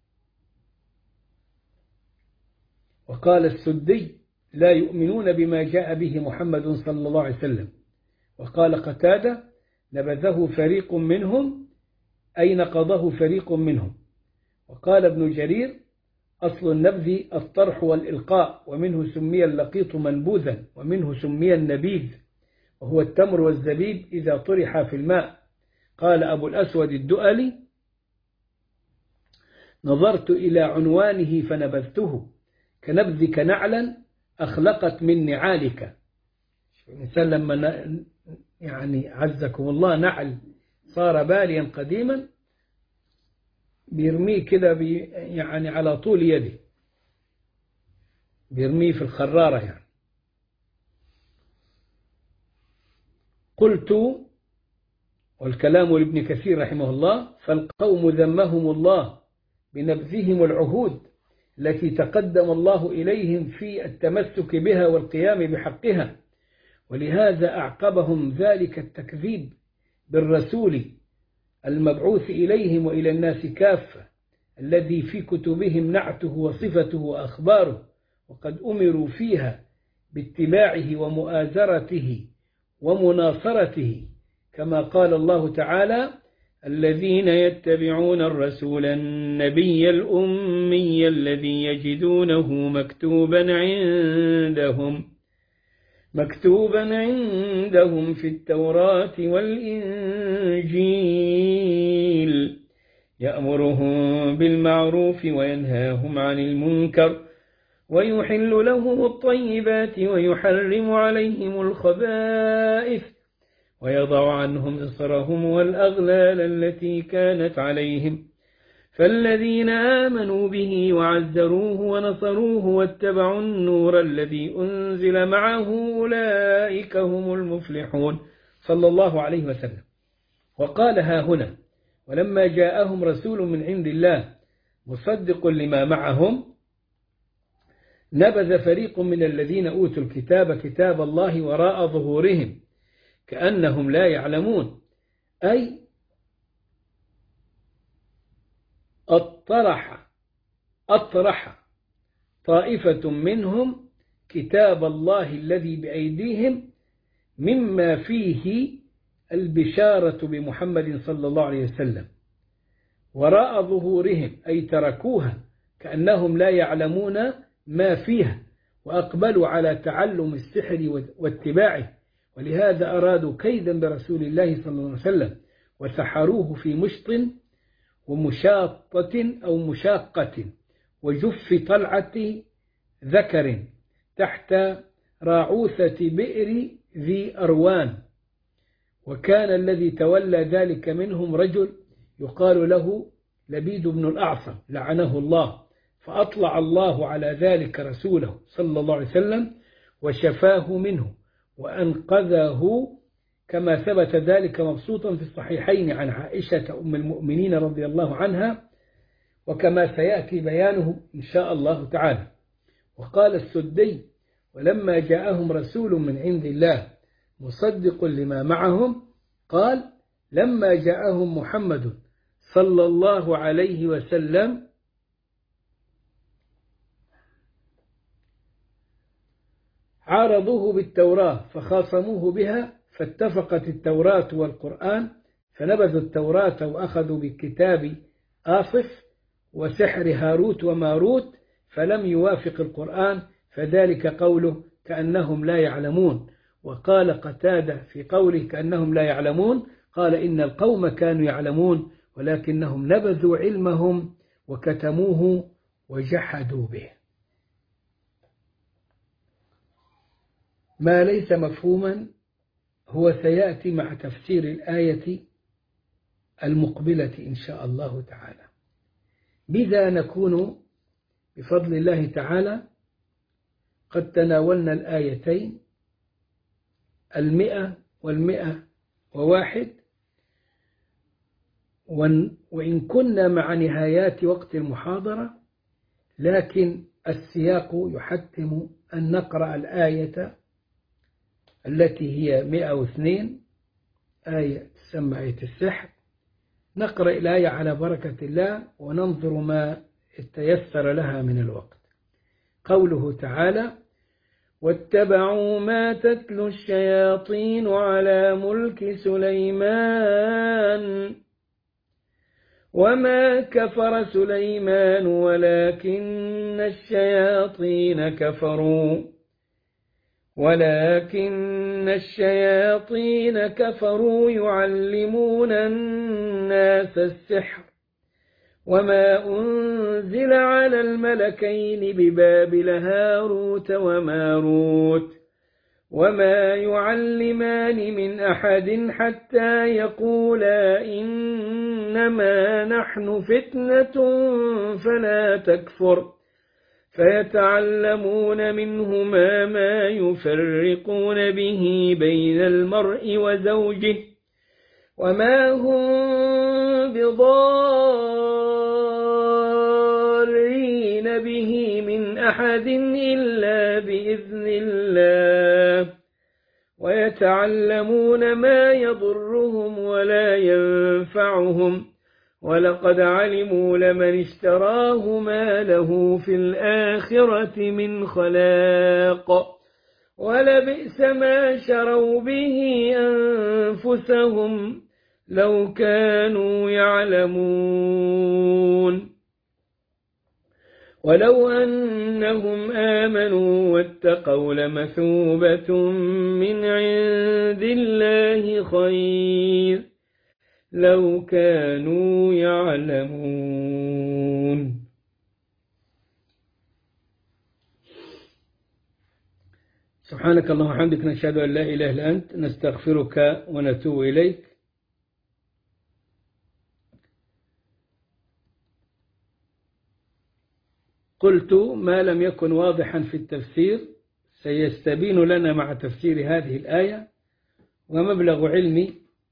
وقال السدي: لا يؤمنون بما جاء به محمد صلى الله عليه وسلم. وقال قتادة: نبذه فريق منهم، أي نقضه فريق منهم. وقال ابن جرير: أصل النبذ الطرح والإلقاء، ومنه سمي اللقيط منبوذا، ومنه سمي النبيذ، وهو التمر والزبيب إذا طرح في الماء. قال أبو الأسود الدؤلي: نظرت إلى عنوانه فنبذته، كنبذك نعلا أخلقت من نعالك. الإنسان لما يعني عزكم الله نعل صار باليا قديما بيرميه كده يعني على طول يده، بيرميه في الخرارة يعني. قلت، والكلام لابن كثير رحمه الله: فالقوم ذمهم الله بنبذهم العهود التي تقدم الله إليهم في التمسك بها والقيام بحقها، ولهذا أعقبهم ذلك التكذيب بالرسول المبعوث إليهم وإلى الناس كافة، الذي في كتبهم نعته وصفته وأخباره، وقد أمروا فيها باتباعه ومؤازرته ومناصرته، كما قال الله تعالى: الذين يتبعون الرسول النبي الأمي الذي يجدونه مكتوبا عندهم في التوراة والإنجيل، يأمرهم بالمعروف وينهاهم عن المنكر ويحل لهم الطيبات ويحرم عليهم الخبائث ويضع عنهم إصرهم والأغلال التي كانت عليهم، فالذين آمنوا به وعزروه ونصروه واتبعوا النور الذي أنزل معه أولئك هم المفلحون. صلى الله عليه وسلم. وقال: ها هنا: ولما جاءهم رسول من عند الله مصدق لما معهم نبذ فريق من الذين أوتوا الكتاب كتاب الله وراء ظهورهم كأنهم لا يعلمون، أي أطرح طائفة منهم كتاب الله الذي بأيديهم مما فيه البشارة بمحمد صلى الله عليه وسلم، وراء ظهورهم أي تركوها كأنهم لا يعلمون ما فيها، وأقبلوا على تعلم السحر واتباعه، ولهذا أرادوا كيدا برسول الله صلى الله عليه وسلم وسحروه في مشط ومشاطة أو مشاقة وجف طلعة ذكر تحت راعوثة بئر ذي أروان. وكان الذي تولى ذلك منهم رجل يقال له لبيد بن الأعصم لعنه الله، فأطلع الله على ذلك رسوله صلى الله عليه وسلم وشفاه منه وأنقذه، كما ثبت ذلك مبسوطا في الصحيحين عن عائشة أم المؤمنين رضي الله عنها، وكما سيأتي بيانه إن شاء الله تعالى. وقال السدي: ولما جاءهم رسول من عند الله مصدق لما معهم، قال: لما جاءهم محمد صلى الله عليه وسلم عارضوه بالتوراة فخاصموه بها، فاتفقت التوراة والقرآن، فنبذوا التوراة وأخذوا بكتاب آصف وسحر هاروت وماروت، فلم يوافق القرآن، فذلك قوله كأنهم لا يعلمون. وقال قتادة في قوله كأنهم لا يعلمون، قال: إن القوم كانوا يعلمون ولكنهم نبذوا علمهم وكتموه وجحدوا به. ما ليس مفهوما هو سيأتي مع تفسير الآية المقبلة إن شاء الله تعالى. بذا نكون بفضل الله تعالى قد تناولنا الآيتين 100 و101، وإن كنا مع نهايات وقت المحاضرة، لكن السياق يحتم أن نقرأ الآية التي هي 102، آية تسمى آية السحر. نقرأ الآية على بركة الله وننظر ما تيسر لها من الوقت. قوله تعالى: واتبعوا ما تتلو الشياطين على ملك سليمان وما كفر سليمان ولكن الشياطين كفروا يعلمون الناس السحر وما أنزل على الملكين ببابل هاروت وماروت وما يعلمان من أحد حتى يقولا إنما نحن فتنة فلا تكفر، فيتعلمون منهما ما يفرقون به بين المرء وزوجه وما هم بضارين به من أحد إلا بإذن الله، ويتعلمون ما يضرهم ولا ينفعهم، ولقد علموا لمن اشتراه ما له في الآخرة من خلاق، ولبئس ما شروا به أنفسهم لو كانوا يعلمون. ولو أنهم آمنوا واتقوا لمثوبة من عند الله خير لو كانوا يعلمون. سبحانك اللهم وبحمدك، نشهد أن لا إله إلا أنت، نستغفرك ونتوب إليك. قلت ما لم يكن واضحا في التفسير سيستبين لنا مع تفسير هذه الآية. ومبلغ علمي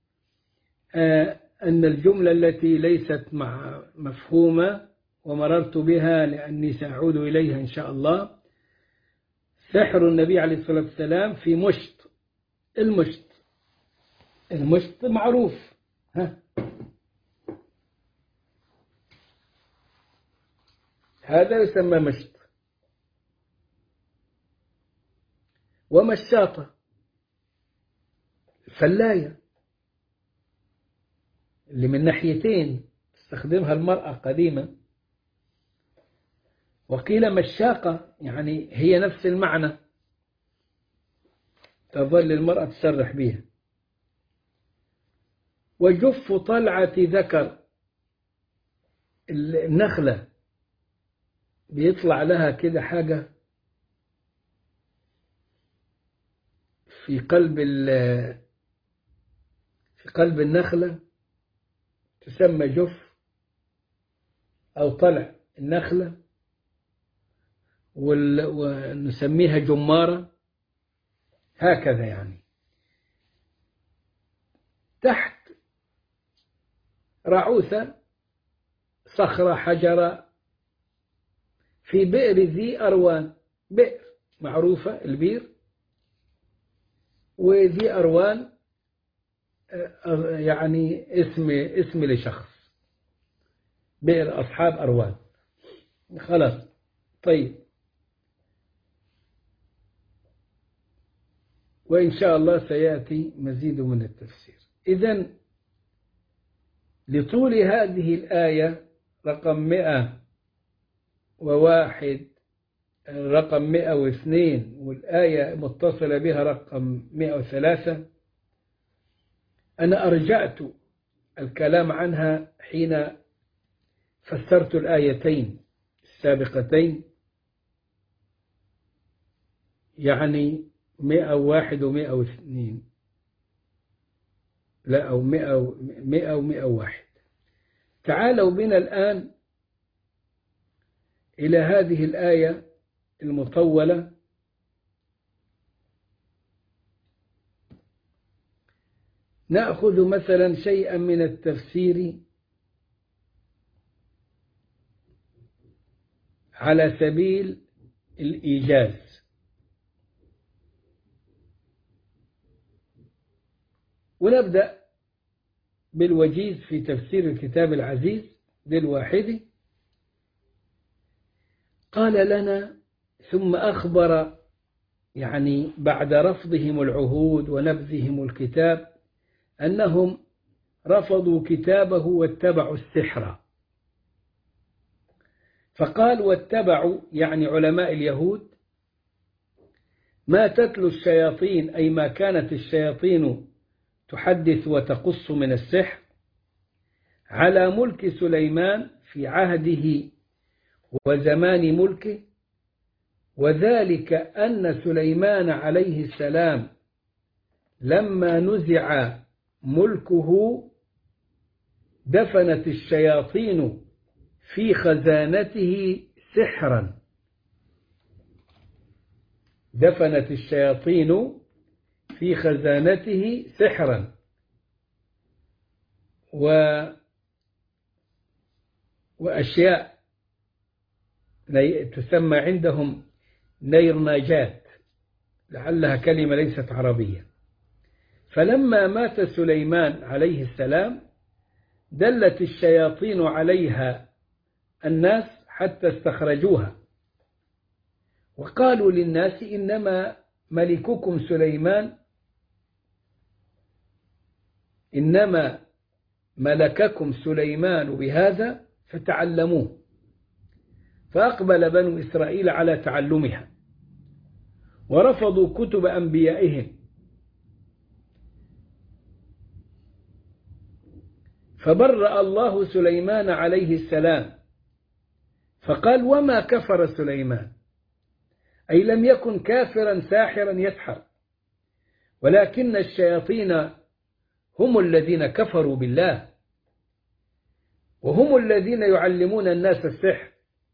أن الجملة التي ليست مفهومة ومررت بها لأني سأعود إليها إن شاء الله، سحر النبي عليه الصلاة والسلام في مشط. المشط معروف، هذا يسمى مشط. ومشاطة الفلاية اللي من ناحيتين تستخدمها المرأة قديما، وقيل مشاقة يعني هي نفس المعنى، تظل المرأة تسرح بها. وجف طلعة ذكر، النخلة بيطلع لها كده حاجة في قلب النخلة تسمى جف أو طلع النخلة، ونسميها جمارة، هكذا يعني. تحت رعوثة صخرة حجرة في بئر ذي أروان، بئر معروفة البير، وذي أروان يعني اسم لشخص، بئر أصحاب أروان. خلاص طيب، وإن شاء الله سيأتي مزيد من التفسير. إذن لطول هذه الآية رقم 101 رقم 102 والآية متصلة بها رقم 103، أنا أرجعت الكلام عنها حين فسرت الآيتين السابقتين، يعني 101 و102، لا أو 100 و101. تعالوا بنا الآن إلى هذه الآية المطولة، نأخذ مثلا شيئا من التفسير على سبيل الإيجاز. ونبدأ بالوجيز في تفسير الكتاب العزيز للواحدي. قال لنا ثم أخبر، يعني بعد رفضهم العهود ونبذهم الكتاب، أنهم رفضوا كتابه واتبعوا السحر. فقال واتبعوا يعني علماء اليهود ما تتلو الشياطين، أي ما كانت الشياطين تحدث وتقص من السحر، على ملك سليمان في عهده وزمان ملكه. وذلك أن سليمان عليه السلام لما نزع ملكه دفنت الشياطين في خزانته سحرا، دفنت الشياطين في خزانته سحرا وأشياء تسمى عندهم نيرناجات، لعلها كلمة ليست عربية. فلما مات سليمان عليه السلام دلت الشياطين عليها الناس حتى استخرجوها، وقالوا للناس إنما ملككم سليمان، إنما ملككم سليمان بهذا فتعلموه. فأقبل بنو إسرائيل على تعلمها ورفضوا كتب أنبيائهم، فبرأ الله سليمان عليه السلام فقال وما كفر سليمان، أي لم يكن كافرا ساحرا يسحر، ولكن الشياطين هم الذين كفروا بالله، وهم الذين يعلمون الناس السحر.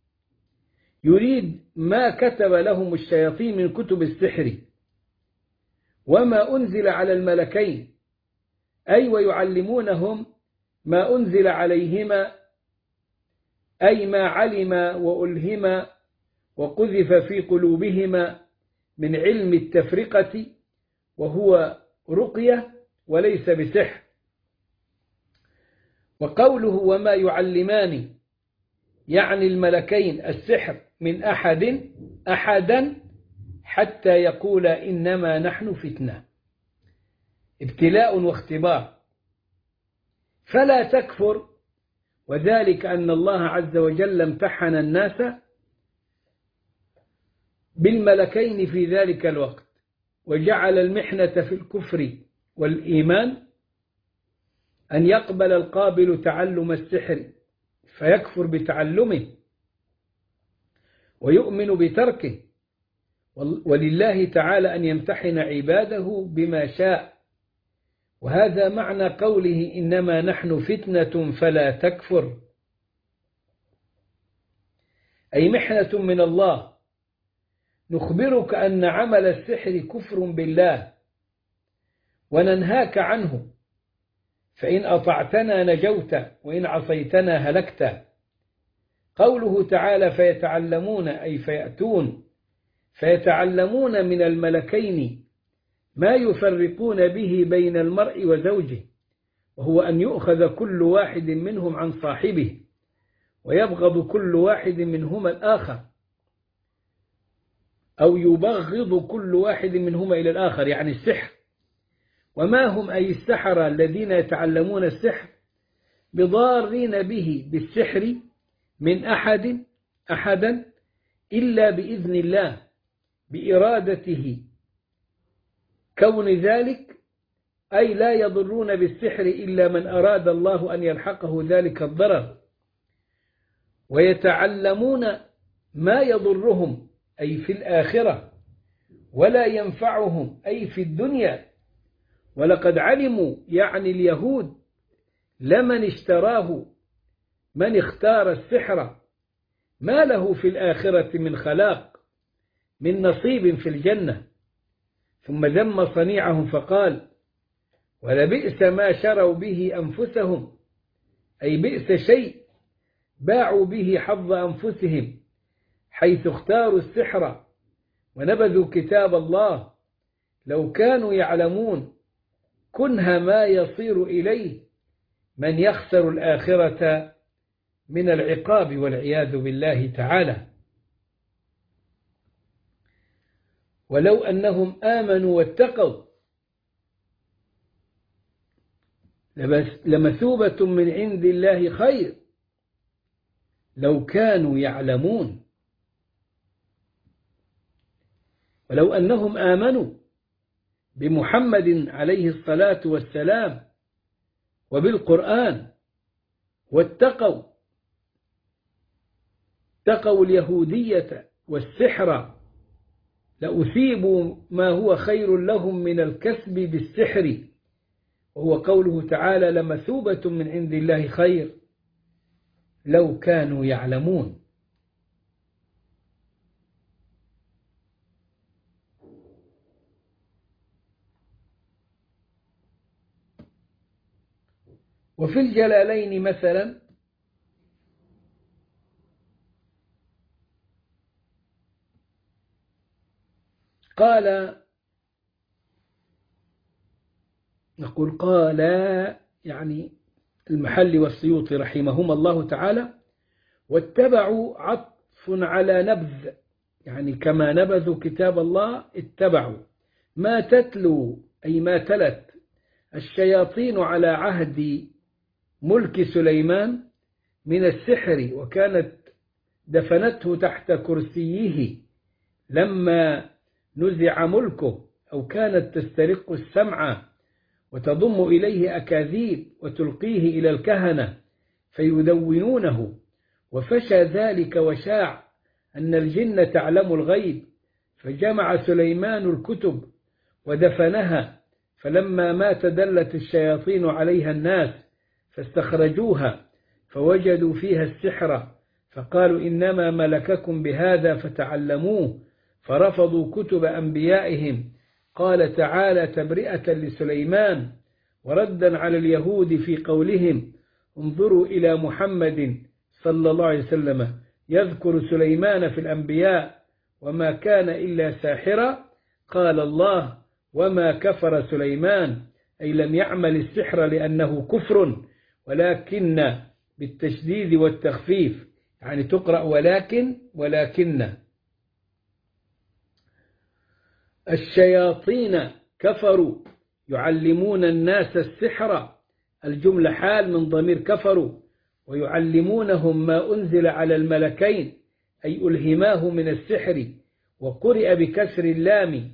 يريد ما كتب لهم الشياطين من كتب السحر وما أنزل على الملكين، أي ويعلمونهم ما أنزل عليهما، أي ما علم وألهم وقذف في قلوبهما من علم التفرقة، وهو رقية وليس بسحر. وقوله وما يعلمان يعني الملكين السحر من أحدا حتى يقول إنما نحن فتنة، ابتلاء واختبار. فلا تكفر، وذلك أن الله عز وجل امتحن الناس بالملكين في ذلك الوقت، وجعل المحنة في الكفر والإيمان أن يقبل القابل تعلم السحر فيكفر بتعلمه ويؤمن بتركه، ولله تعالى أن يمتحن عباده بما شاء. وهذا معنى قوله إنما نحن فتنة فلا تكفر، أي محنة من الله. نخبرك أن عمل السحر كفر بالله وننهاك عنه، فإن أطعتنا نجوت وإن عصيتنا هلكت. قوله تعالى فيتعلمون أي فيأتون، فيتعلمون من الملكين ما يفرقون به بين المرء وزوجه، وهو أن يؤخذ كل واحد منهم عن صاحبه ويبغض كل واحد منهما الآخر، أو يبغض كل واحد منهما إلى الآخر، يعني السحر. وما هم أي السحرة الذين يتعلمون السحر بضارين به بالسحر من أحدا إلا بإذن الله بإرادته، كون ذلك أي لا يضرون بالسحر إلا من أراد الله أن يلحقه ذلك الضرر. ويتعلمون ما يضرهم أي في الآخرة ولا ينفعهم أي في الدنيا. ولقد علموا يعني اليهود لمن اشتراه من اختار السحر ما له في الآخرة من خلاق من نصيب في الجنة. ثم ذم صنيعهم فقال ولبئس ما شروا به أنفسهم، أي بئس شيء باعوا به حظ أنفسهم، حيث اختاروا السحر ونبذوا كتاب الله. لو كانوا يعلمون كنه ما يصير إليه من يخسر الآخرة من العقاب والعياذ بالله تعالى. ولو أنهم آمنوا واتقوا لمثوبة من عند الله خير لو كانوا يعلمون. ولو أنهم آمنوا بمحمد عليه الصلاة والسلام وبالقرآن واتقوا اليهودية والسحر لأثيبوا ما هو خير لهم من الكسب بالسحر، وهو قوله تعالى لمثوبة من عند الله خير لو كانوا يعلمون. وفي الجلالين مثلا قال يعني المحلي والسيوطي رحمهما الله تعالى واتبعوا عطف على نبذ، يعني كما نبذوا كتاب الله اتبعوا ما تتلو أي ما تلت الشياطين على عهد ملك سليمان من السحر، وكانت دفنته تحت كرسيه لما نزع ملكه، أو كانت تسترق السمع وتضم إليه أكاذيب وتلقيه إلى الكهنة فيدونونه. وفشى ذلك وشاع أن الجن تعلم الغيب، فجمع سليمان الكتب ودفنها، فلما مات دلت الشياطين عليها الناس فاستخرجوها فوجدوا فيها السحر، فقالوا إنما ملككم بهذا فتعلموه، فرفضوا كتب أنبيائهم. قال تعالى تبرئة لسليمان وردا على اليهود في قولهم انظروا إلى محمد صلى الله عليه وسلم يذكر سليمان في الأنبياء وما كان إلا ساحرا. قال الله وما كفر سليمان، أي لم يعمل السحر لأنه كفر، ولكن بالتشديد والتخفيف، يعني تقرأ ولكن. الشياطين كفروا يعلمون الناس السحر، الجملة حال من ضمير كفروا، ويعلمونهم ما أنزل على الملكين أي ألهماه من السحر، وقرئ بكسر اللام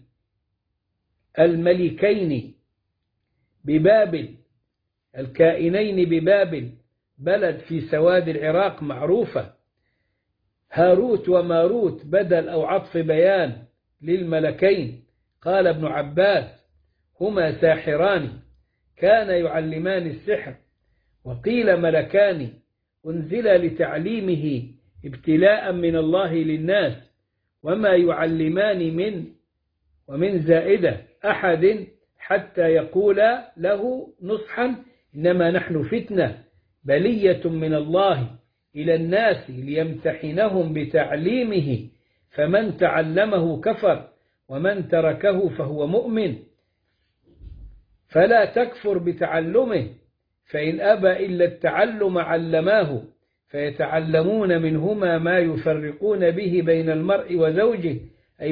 الملكين ببابل، الكائنين ببابل بلد في سواد العراق معروفة. هاروت وماروت بدل أو عطف بيان للملكين. قال ابن عباس هما ساحران كان يعلمان السحر، وقيل ملكان أنزل لتعليمه ابتلاء من الله للناس، وما يعلمان ومن زائدة أحد حتى يقول له نصحا إنما نحن فتنة بلية من الله إلى الناس ليمتحنهم بتعليمه، فمن تعلمه كفر ومن تركه فهو مؤمن، فلا تكفر بتعلمه، فإن أبى إلا التعلم علماه، فيتعلمون منهما ما يفرقون به بين المرء وزوجه، أي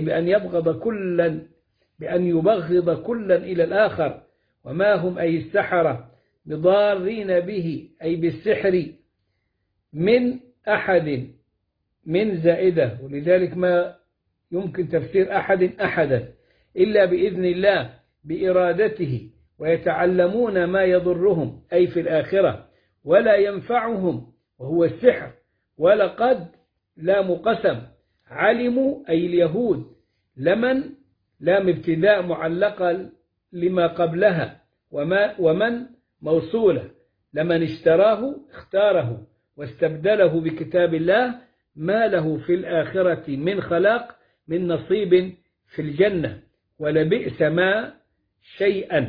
بأن يبغض كلا إلى الآخر، وما هم أي السحرة بضارين به أي بالسحر من أحد من زائدة، ولذلك ما يمكن تفسير أحدا إلا بإذن الله بإرادته، ويتعلمون ما يضرهم أي في الآخرة ولا ينفعهم وهو السحر. ولقد لا مقسم علموا أي اليهود، لمن لام ابتداء معلقة لما قبلها، ومن موصولة، لمن اشتراه اختاره واستبدله بكتاب الله ما له في الآخرة من خلاق من نصيب في الجنة، ولبئس ما شيئا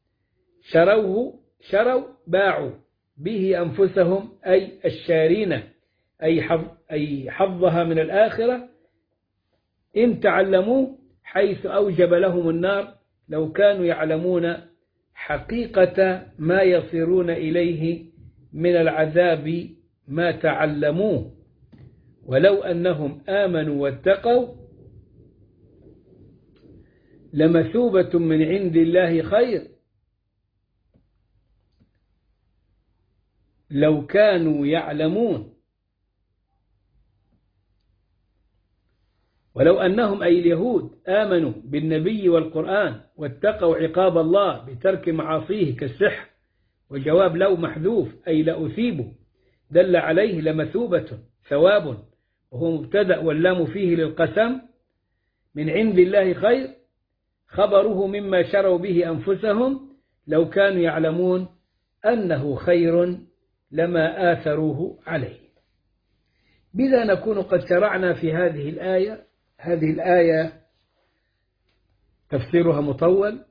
شروا باعوا به أنفسهم أي الشارين، أي حظها من الآخرة إن تعلموا، حيث أوجب لهم النار لو كانوا يعلمون حقيقة ما يصيرون إليه من العذاب ما تعلموه، ولو أنهم آمنوا واتقوا لمثوبة من عند الله خير لو كانوا يعلمون. ولو أنهم أي اليهود آمنوا بالنبي والقرآن واتقوا عقاب الله بترك معاصيه كالسحر، وجواب لو محذوف أي لأثيبوا دل عليه لمثوبة ثواب، وهو مبتدأ واللام فيه للقسم، من عند الله خير خبره مما شروا به أنفسهم لو كانوا يعلمون أنه خير لما آثروه عليه. بذا نكون قد شرعنا في هذه الآية. هذه الآية تفسيرها مطول،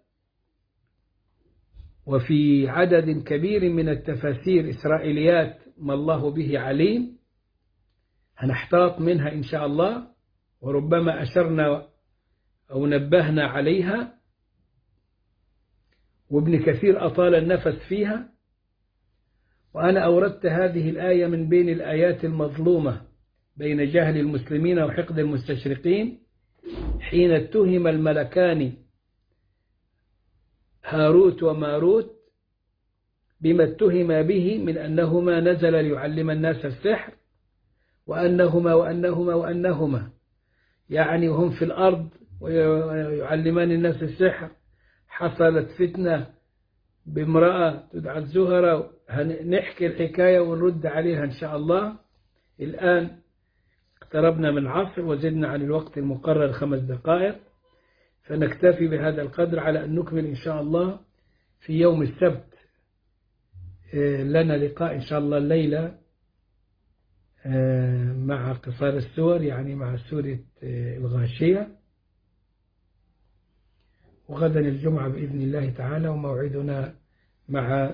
وفي عدد كبير من التفاسير إسرائيليات ما الله به عليم، هنحتاط منها إن شاء الله، وربما أشرنا أو نبهنا عليها، وابن كثير أطال النفس فيها. وأنا أوردت هذه الآية من بين الآيات المظلومة بين جهل المسلمين وحقد المستشرقين، حين اتهم الملكان هاروت وماروت بما اتهم به من أنهما نزل ليعلم الناس السحر، وأنهما يعني هم في الأرض ويعلمان الناس السحر. حصلت فتنة بامرأة تدعى الزهرة، نحكي الحكاية ونرد عليها إن شاء الله. الآن اقتربنا من العصر وزدنا عن الوقت المقرر 5 دقائق، فنكتفي بهذا القدر على أن نكمل إن شاء الله في يوم السبت. لنا لقاء إن شاء الله الليلة مع قصار السور، يعني مع سورة الغاشية، وغدا الجمعة بإذن الله تعالى، وموعدنا مع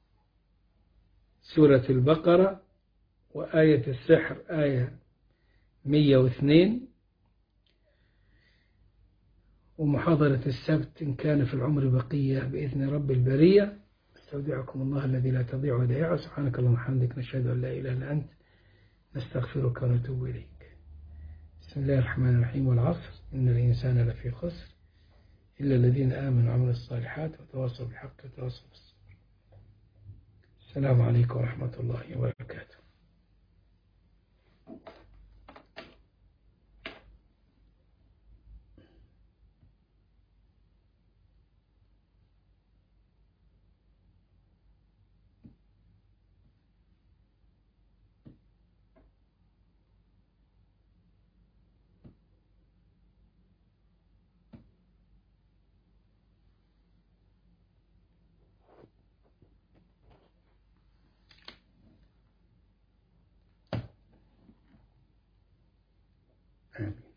سورة البقرة وآية السحر آية 102، ومحاضرة السبت إن كان في العمر بقية بإذن رب البرية. استودعكم الله الذي لا تضيع ودائعه. سبحانك اللهم وبحمدك، نشهد أن لا إله إلا أنت، نستغفرك ونتوب إليك. بسم الله الرحمن الرحيم. والعصر إن الإنسان لفي خسر إلا الذين آمنوا وعملوا الصالحات وتواصوا بالحق وتواصوا بالصبر. السلام عليكم ورحمة الله وبركاته. آمين.